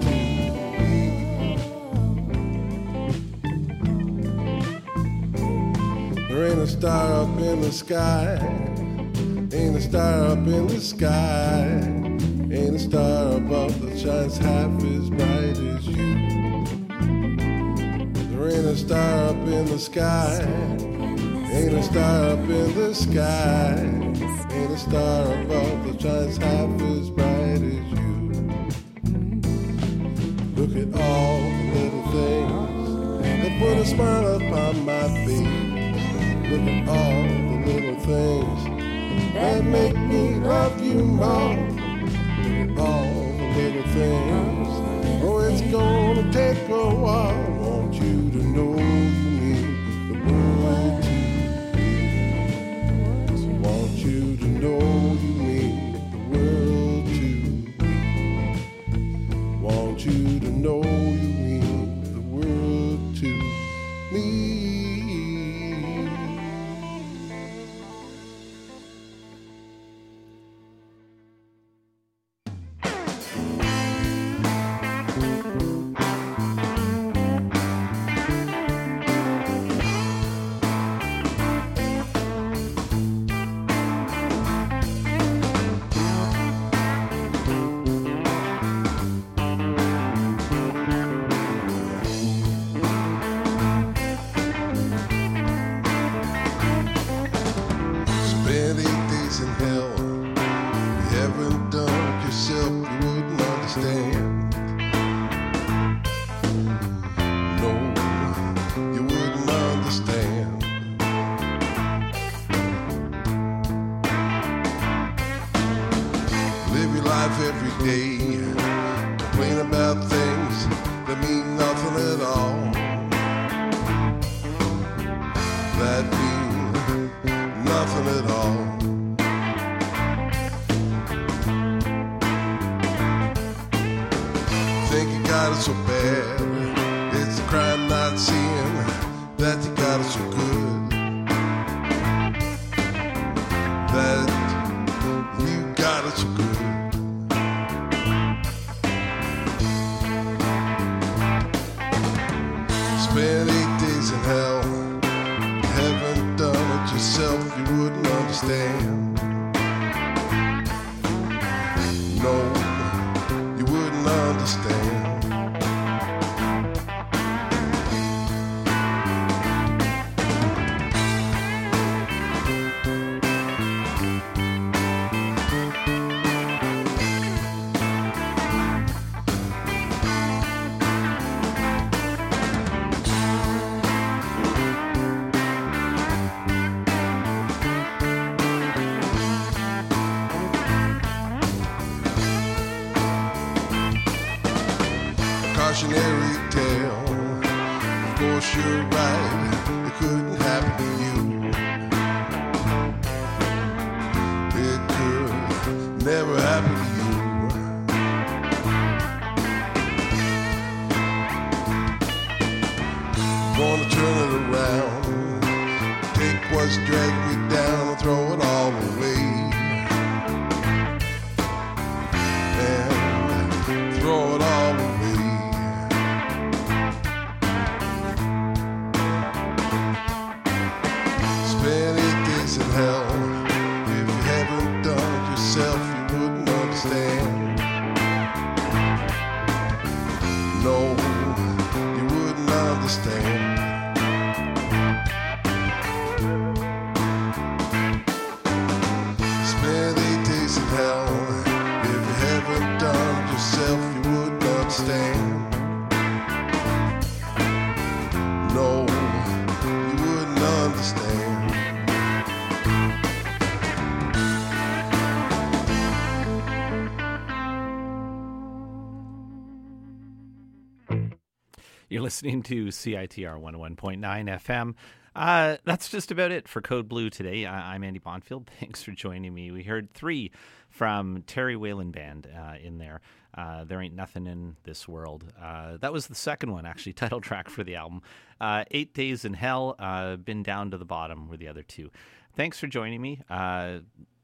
to be. There ain't a star up in the sky. Ain't a star up in the sky. Ain't a star above that shines half as bright as you. There ain't a star up in the sky. Ain't a star up in the sky. Ain't a star above that shines half as bright as you. Look at all the little things that put a smile upon my face. Look at all the little things that make me love you more. All the little things. Oh, it's gonna take a while. Want you to know you mean the world to me. Want you to know you mean the world to me. Want you to know you mean the world to me. Cautionary tale. Of course you're right, it couldn't happen to you. It could never happen to you. Gonna turn it around, take what's dragging me down and throw it all away. And throw it all away. Spend 8 days in hell. If you haven't done it yourself, you wouldn't understand. No, you wouldn't understand. Spend 8 days in hell. If you haven't done it yourself, you wouldn't understand. No, you wouldn't understand. You're listening to CITR 101.9 FM. That's just about it for Code Blue today. I'm Andy Bonfield. Thanks for joining me. We heard 3 from Terry Whalen Band in there. There Ain't Nothing in This World. That was the second one, actually, title track for the album. 8 Days in Hell, Been Down to the Bottom were the other 2. Thanks for joining me. It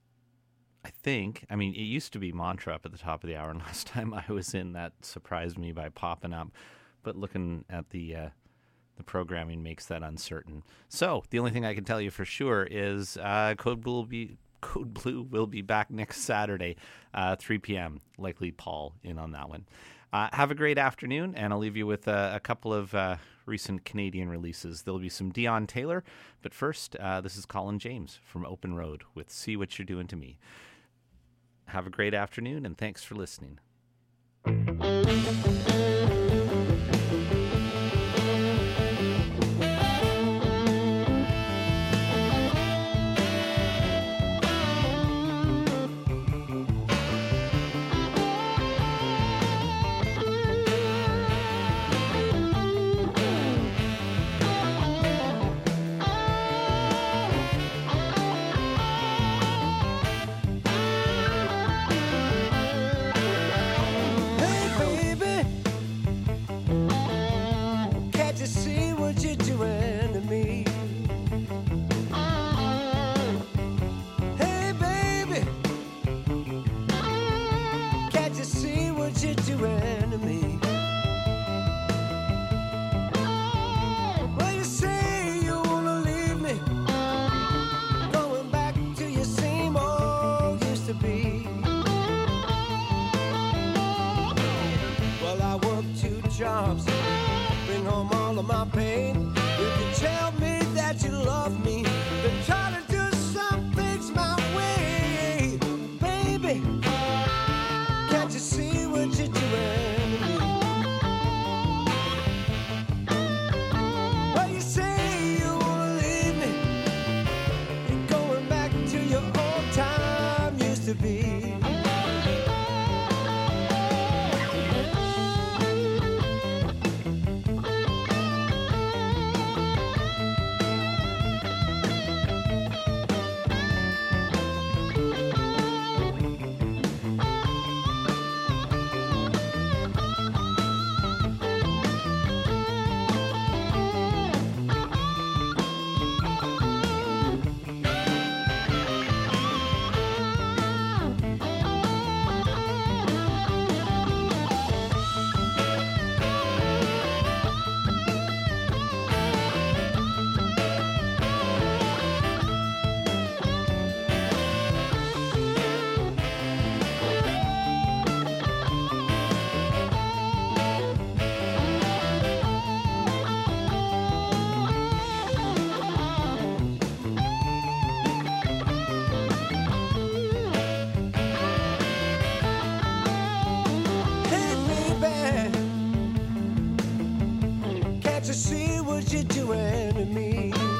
used to be Mantra up at the top of the hour, and last time I was in, that surprised me by popping up. But looking at the programming makes that uncertain. So the only thing I can tell you for sure is Code Blue will be back next Saturday, 3 p.m. Likely Paul in on that one. Have a great afternoon, and I'll leave you with a couple of recent Canadian releases. There'll be some Dion Taylor, but first, this is Colin James from Open Road with See What You're Doing to Me. Have a great afternoon, and thanks for listening. Jobs, bring home all of my pain. If you tell me that you love me, then try to do some things my way. Baby, can't you see what you're doing to me? Well, you say you wanna leave me, you're going back to your old time used to be. To see what you're doing to me.